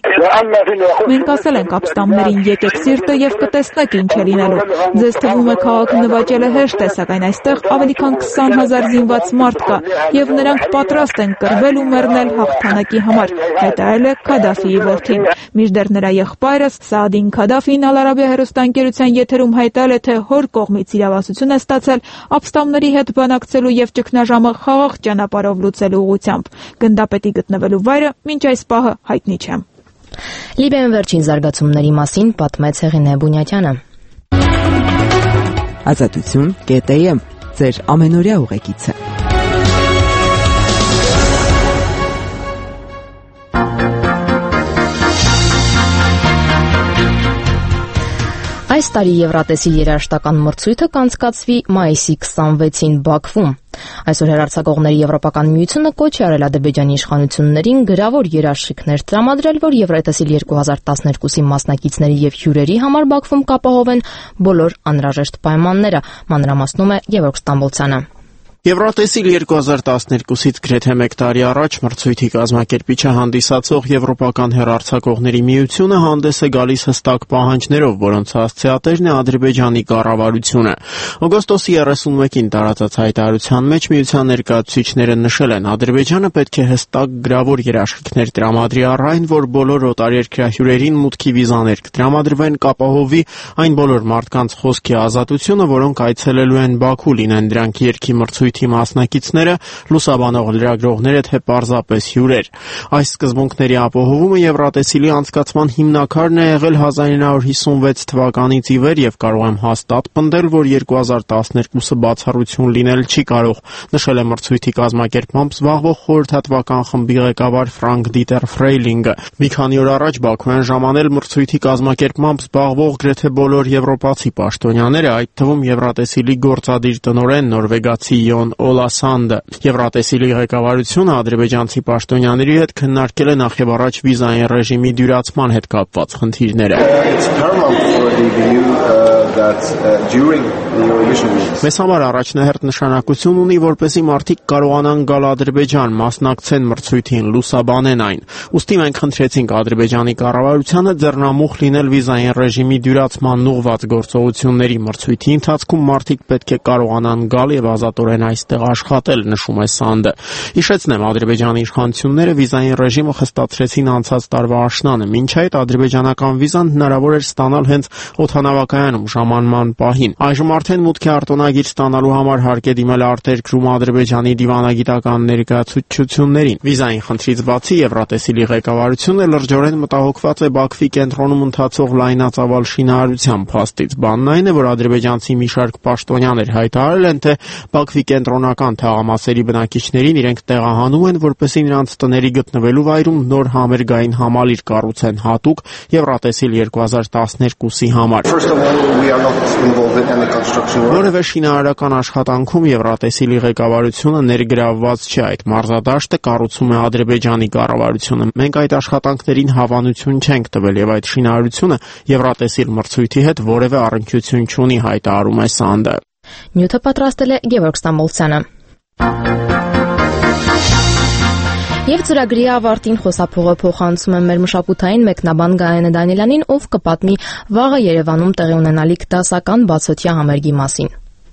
Մենք ասել ենք ապստամբներին եկեք Սիրտը եւ կտեսնեք ինչ է լինելու։ Ձեզ թվում է քաղաքը նվաճելը հեշտ է, սակայն այստեղ ավելի քան 20,000 զինված մարդ կա եւ նրանք պատրաստ են կռվել ու մեռնել հաղթանակի համար, հայտարարել է Քադաֆիի որդին։ Մինչդեռ նրա եղբայրը Սաադին Քադաֆին Ալ-Արաբիա հեռուստաընկերության եթերում հայտարարել է, թե հոր կողմից իրավասություն է ստացել ապստամբների հետ բանակցելու եւ ճգնաժամը խաղաղ ճանապարհով լուծելու ուղղությամբ։ Գնդապետի գտնվելու վայրը մինչ այս պահը հայտնի չէ։ Լիբիայում վերջին զարգացումների մասին պատմեց Հեղինե Բունյատյանը։ Ազատություն.am ձեր ամենօրյա ուղեկիցը։ Այս տարի Եվրատեսիլ երաժշտական մրցույթը կանցկացվի մայիսի 26-ին Բաքվում։ Այսօր հեռարձակողների Եվրոպական միությունը կոչ է արել Ադրբեջանի իշխանություններին գրավոր երաշխիքներ տրամադրել, որ Եվրատեսիլ 2012-ի մասնակիցների եւ հյուրերի համար Բաքվում կապահովեն բոլոր անհրաժեշտ պայմանները, մանրամասնում է Գևորգ Ստամբոլցյանը։ Եվրատեսիլ 2012-ից գրեթե 1 տարի առաջ մրցույթի կազմակերպիչը հանդիսացող Եվրոպական հեռարձակողների միությունը հանդես է գալիս հստակ պահանջներով, որոնց հասցեատերն է Ադրբեջանի կառավարությունը։ Օգոստոսի 31-ին տարածած հայտարարության մեջ միության ներկայացուցիչները նշել են, Ադրբեջանը պետք է հստակ գրավոր երաշխիքներ տրամադրի առ այն, որ բոլոր օտարերկրյա հյուրերին մուտքի վիզաներ կտրամադրվեն, կապահովի այն բոլոր մարդկանց խոսքի ազատությունը, որոնք այցելելու են Բաքու, լինեն դրանք երգի մրցույթ մրցույթի մասնակիցները, լուսաբանող լրագրողները, թե պարզապես հյուրեր։ Այս սկզբունքների ապահովումը Եվրատեսիլի անցկացման հիմնաքարն է եղել 1956 թվականից ի վեր եւ կարող եմ հաստատ պնդել, որ 2012-ը բացառություն լինել չի կարող, նշել է մրցույթի կազմակերպմամբ զբաղվող խորհրդատվական խմբի ղեկավար Ֆրանկ Դիտեր Ֆրեյլինգը։ Մի քանի օր առաջ Բաքվեն ժամանել մրցույթի կազմակերպմամբ զբաղվող գրեթե բոլոր եվրոպացի պաշտոնյաները, այդ թվում Եվրատեսիլի գործադիր տնօրեն նորվեգացի Յոն Օլասանդը։ Եվրատեսիլի ղեկավարությունը ադրբեջանցի պաշտոնյաների հետ քննարկել է նախևառաջ վիզային ռեժիմի դյուրացման հետ կապված խնդիրները։ Մեզ համար առաջնահերթ նշանակություն ունի, որպեսզի մարդիկ կարողանան գալ Ադրբեջան, մասնակցեն մրցույթին, լուսաբանեն այն։ Ուստի մենք խնդրեցինք Ադրբեջանի կառավարությանը ձեռնամուխ լինել վիզային ռեժիմի դյուրացման ուղղված գործողությունների մրցույթի ընթացքում մարդիկ պետք է կարողանան գալ եւ ազատորեն այստեղ աշխատել, նշում է Սանդը։ Հիշեցնեմ, Ադրբեջանի իշխանությունները վիզային ռեժիմը խստացրեցին անցած տարվա աշնանը։ Մինչ այդ ադրբեջանական վիզան հնարավոր էր ստանալ հենց օդանավակայանում ժամանման պահին։ Այժմ արդեն մուտքի արտոնագիր ստանալու համար հարկ է դիմել արտերկրում Ադրբեջանի դիվանագիտական ներկայացուցչություններին։ Վիզային խնդրից բացի Եվրատեսիլի ղեկավարությունը լրջորեն մտահոգված է Բաքվի կենտրոնում ընթացող լայնածավալ շինարարության փաստից։ Բանն այն է, որ ադրբեջանցի մի շարք պաշտոնյաներ հայտարարել են, թե Բաքվի կենտրոնական թաղամասերի բնակիչներին իրենք տեղահանում են, որպեսզի նրանց տների գտնվելու վայրում նոր համերգային համալիր կառուցեն հատուկ Եվրատեսիլ 2012-ի համար։ Որևէ շինարարական աշխատանքում Եվրատեսիլի ղեկավարությունը ներգրավված չէ, այդ մարզադաշտը կառուցում է Ադրբեջանի կառավարությունը։ Մենք այդ աշխատանքներին հավանություն չենք տվել եւ այդ շինարարությունը Եվրատեսիլ մրցույթի հետ որևէ առնչություն չունի, հայտարարում է Սանդը։ Նյութը պատրաստել է Գևորգ Ստամբոլցյանը։ Եվ ծրագրի ավարտին խոսափողը փոխանցում է մեր մշակութային մեկնաբան Գայանե Դանիելյանին, ով կպատմի վաղը Երևանում տեղի ունենալիք դասական բացօթյա համերգի մասին։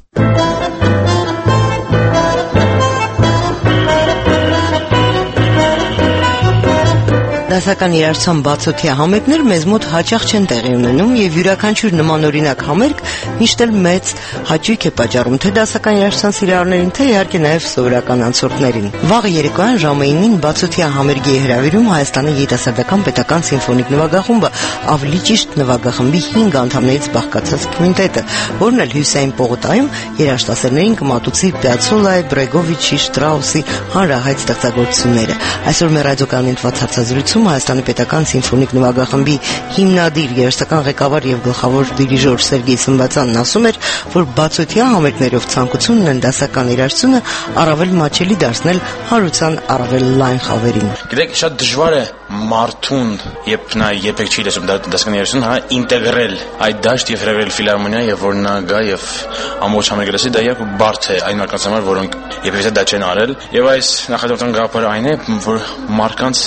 Դասական երաժշտության բացօթյա համերգներ մեզ մոտ հաճախ չեն տեղի ունենում եւ յուրաքանչյուր նմանօրինակ համերգ միշտ էլ մեծ հաճույք է պատճառում թե դասական երաժշտության սիրահարներին, թե իհարկե նաեւ սովորական անցորդներին։ Վաղը երեկոյան ժամը 9-ին բացօթյա համերգի հրավիրում Հայաստանի երիտասարդական պետական սիմֆոնիկ նվագախումբը, ավելի ճիշտ նվագախմբի 5 անդամներից բաղկացած քվինտետը, որն էլ հյուսային պողոտայում երաժշտասերներին կմատուցի Պիացոլայի, Բրեգովիչի, Շտրաուսի հանրահայտ ստեղծագործությունները։ Այսօր մեր ռադիոկայանի ընթված հարցազրույցում Հայաստանի պետական սիմֆոնիկ նվագախմբի հիմնադիր երաժշտական ղեկավար եւ գլխավոր դիրիժոր Սերգեյ Սմբատյանն ասում էր, որ բացօթյա համերգներով ցանկությունն են դասական երաժշտությունը առավել մաչելի դարձնել հարուցան առավել լայն խավերին։ Գիտեք, շատ դժվար է մարդուն, երբ նա երբեք չի լսում դասական երաժշտություն, ինտեգրել այդ դաշտ եւ հրավիրել ֆիլհարմոնիա եւ որ նա գա եւ ամբողջ համերգը լսի, դա երբ բարդ է այն մարդկանց համար, որոնք երբեք դա չեն արել։ Եվ այս նախաձեռնության գաղափարը այն է, որ մարդկանց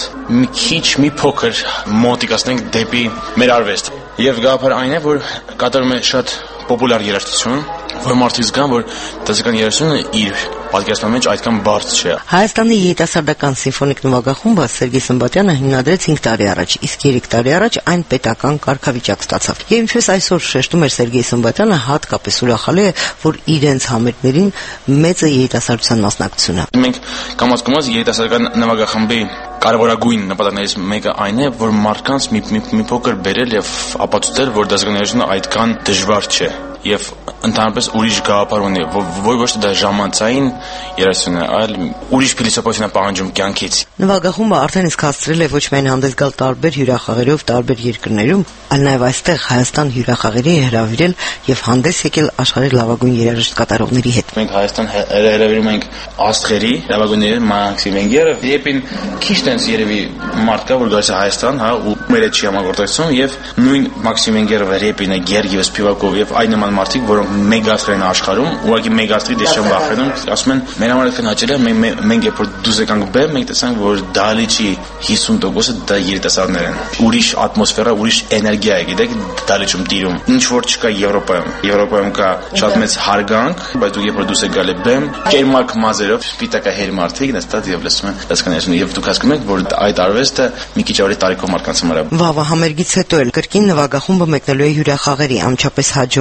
մի փոքր մոտիկացնենք դեպի մեր արվեստը։ Եվ գաղափարը այն է, որ կատարում է շատ պոպուլար երաժշտություն, որ մարդիկ զգան, որ դասական երաժշտությունը իր պատկերացման մեջ այդքան բարդ չէ։ Հայաստանի երիտասարդական սիմֆոնիկ նվագախումբը Սերգեյ Սմբատյանը հիմնադրեց 5 տարի առաջ, իսկ 3 տարի առաջ այն պետական կարգավիճակ ստացավ։ Եվ ինչպես այսօր շեշտում էր Սերգեյ Սմբատյանը, հատկապես ուրախալի է, որ իրենց համերգներին մեծ է երիտասարդության մասնակցությունը։ Մենք կամաց երիտասարդական նվագախմբի կարևորագույն նպատակներից մեկը այն է, որ մարդկանց մի փոքր բերել եւ ապացուցել, որ դասական երաժշտությունը այդքան դժվար չէ եւ ընդհանրապես ուրիշ գաղափար ունի, ոչ թե դա ժամանցային երաժշտություն է, այլ ուրիշ փիլիսոփայություն է պահանջում կյանքից։ Նվագախումբը արդեն իսկ հասցրել է ոչ միայն հանդես գալ տարբեր հյուրախաղերով տարբեր երկրներում, այլ նաեւ այստեղ Հայաստան հյուրախաղերի է հրավիրել եւ հանդես եկել աշխարհի լավագույն երաժշտ կատարողների հետ։ Մենք Հայաստան հրավիրում ենք աստղերի լավագույնները Մաքսիմ Վենգերը, Ռեպին, քիչ տենց երևի մարդ կա, որ գալիս է Հայաստան, ու մեր հետ չի համագործակցում եւ նույն Մաքսիմ Վենգերը, Ռեպինը, Գերգիև Սպիվակով եւ այն նման մարդիկ, որոնք մեգաստր են աշխարհում, ուղղակի մեգաստրի դես չեն վախենում, ասում են մեր համար այդքան հաճելի է, մենք երբ որ դուրս եկանք բեմ, մենք տեսանք, որ Դալիչի 50%-ը դա երիտասարդներ են։ Ուրիշ ատմոսֆերա, ուրիշ էներգիա է, գիտեք, Դալիչում տիրում։ Ինչ որ չկա Եվրոպայում։ Եվրոպայում կա շատ մեծ հարգանք, բայց դու երբ որ դուրս եկալ ես բեմ, կերմակ մազերով, սպիտակահեր մարդիկ նստած եւ լսում են դասական երաժշտություն, եւ դուք հասկանում եք, որ այդ արվեստը մի քիչ ավելի տարիքով մարդկանց համար է։ Վաղվա համերգից հետո էլ կրկին նվագախումբը մեկնելու է հյուրախաղերի, անմիջապես հաջորդ օրը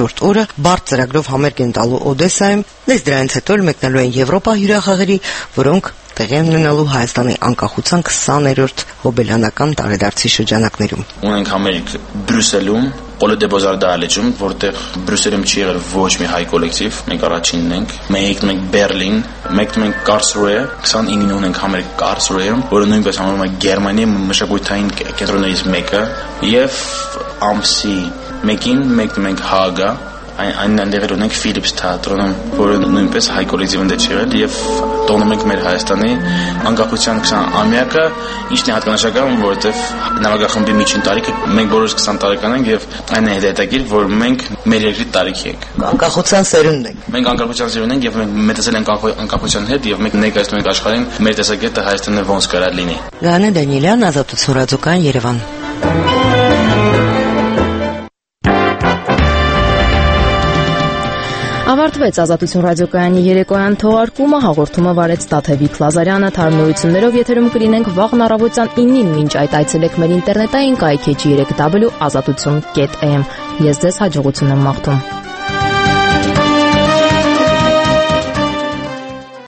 բարդ ծրագրով համերգ են տալու Օդեսայում, դες դրանից հետո մեկնելու են Եվրոպա հյուրախաղերի, որոնք տեղի են ունենալու Հայաստանի անկախության 20-րդ հոբելյանական տարեդարձի շրջանակներում։ Ունենք համերգ Բրյուսելում, Պոլե դե Բոզար դահլիճում, որտեղ Բրյուսելում չի եղել ոչ մի հայ կոլեկտիվ, մենք առաջինն ենք։ Մենք Բերլին, մենք Կարլսրուե, 29-ին ունենք համերգ Կարլսրուեում, որը նույնպես համարվում է Գերմանիայի մշակութային կենտրոններից մեկը, եւ ամսի 1-ին մենք Հագա, այնտեղ ունենք Ֆիլիպս թատրոնում, որը նույնպես հայ կոլեկտիվն է եղել, եւ տոնում ենք մեր Հայաստանի անկախության 20-ամյակը, ինչն է հատկանշական, որովհետեւ նավագախմբի միջին տարիքը մենք բոլորս 20 տարեկան ենք եւ այն է հետաքրքիր, որ մենք մեր երկրի տարիքի ենք։ Անկախության սերունդն ենք։ Մենք անկախության սերունդն ենք եւ մենք մեծացել ենք անկախության հետ եւ մենք ներկայացնում ենք աշխարհին մեր տեսակետը Հայաստանը ոնց կարա լինի։ Գանե Դանիելյան, Ազատություն ռադիոկայան, Երևան։ Ավարտվեց Ազատություն ռադիոկայանի երեկոյան թողարկումը, հաղորդումը վարեց Տաթևիկ Լազարյանը, թարմնություններով եթերում կլինենք վաղն առավոտյան 9-ին, մինչ այդ այցելեք մեր ինտերնետային կայքեջի 3w.azatutun.am։ Ես ձեզ հաջողություն եմ մաղթում։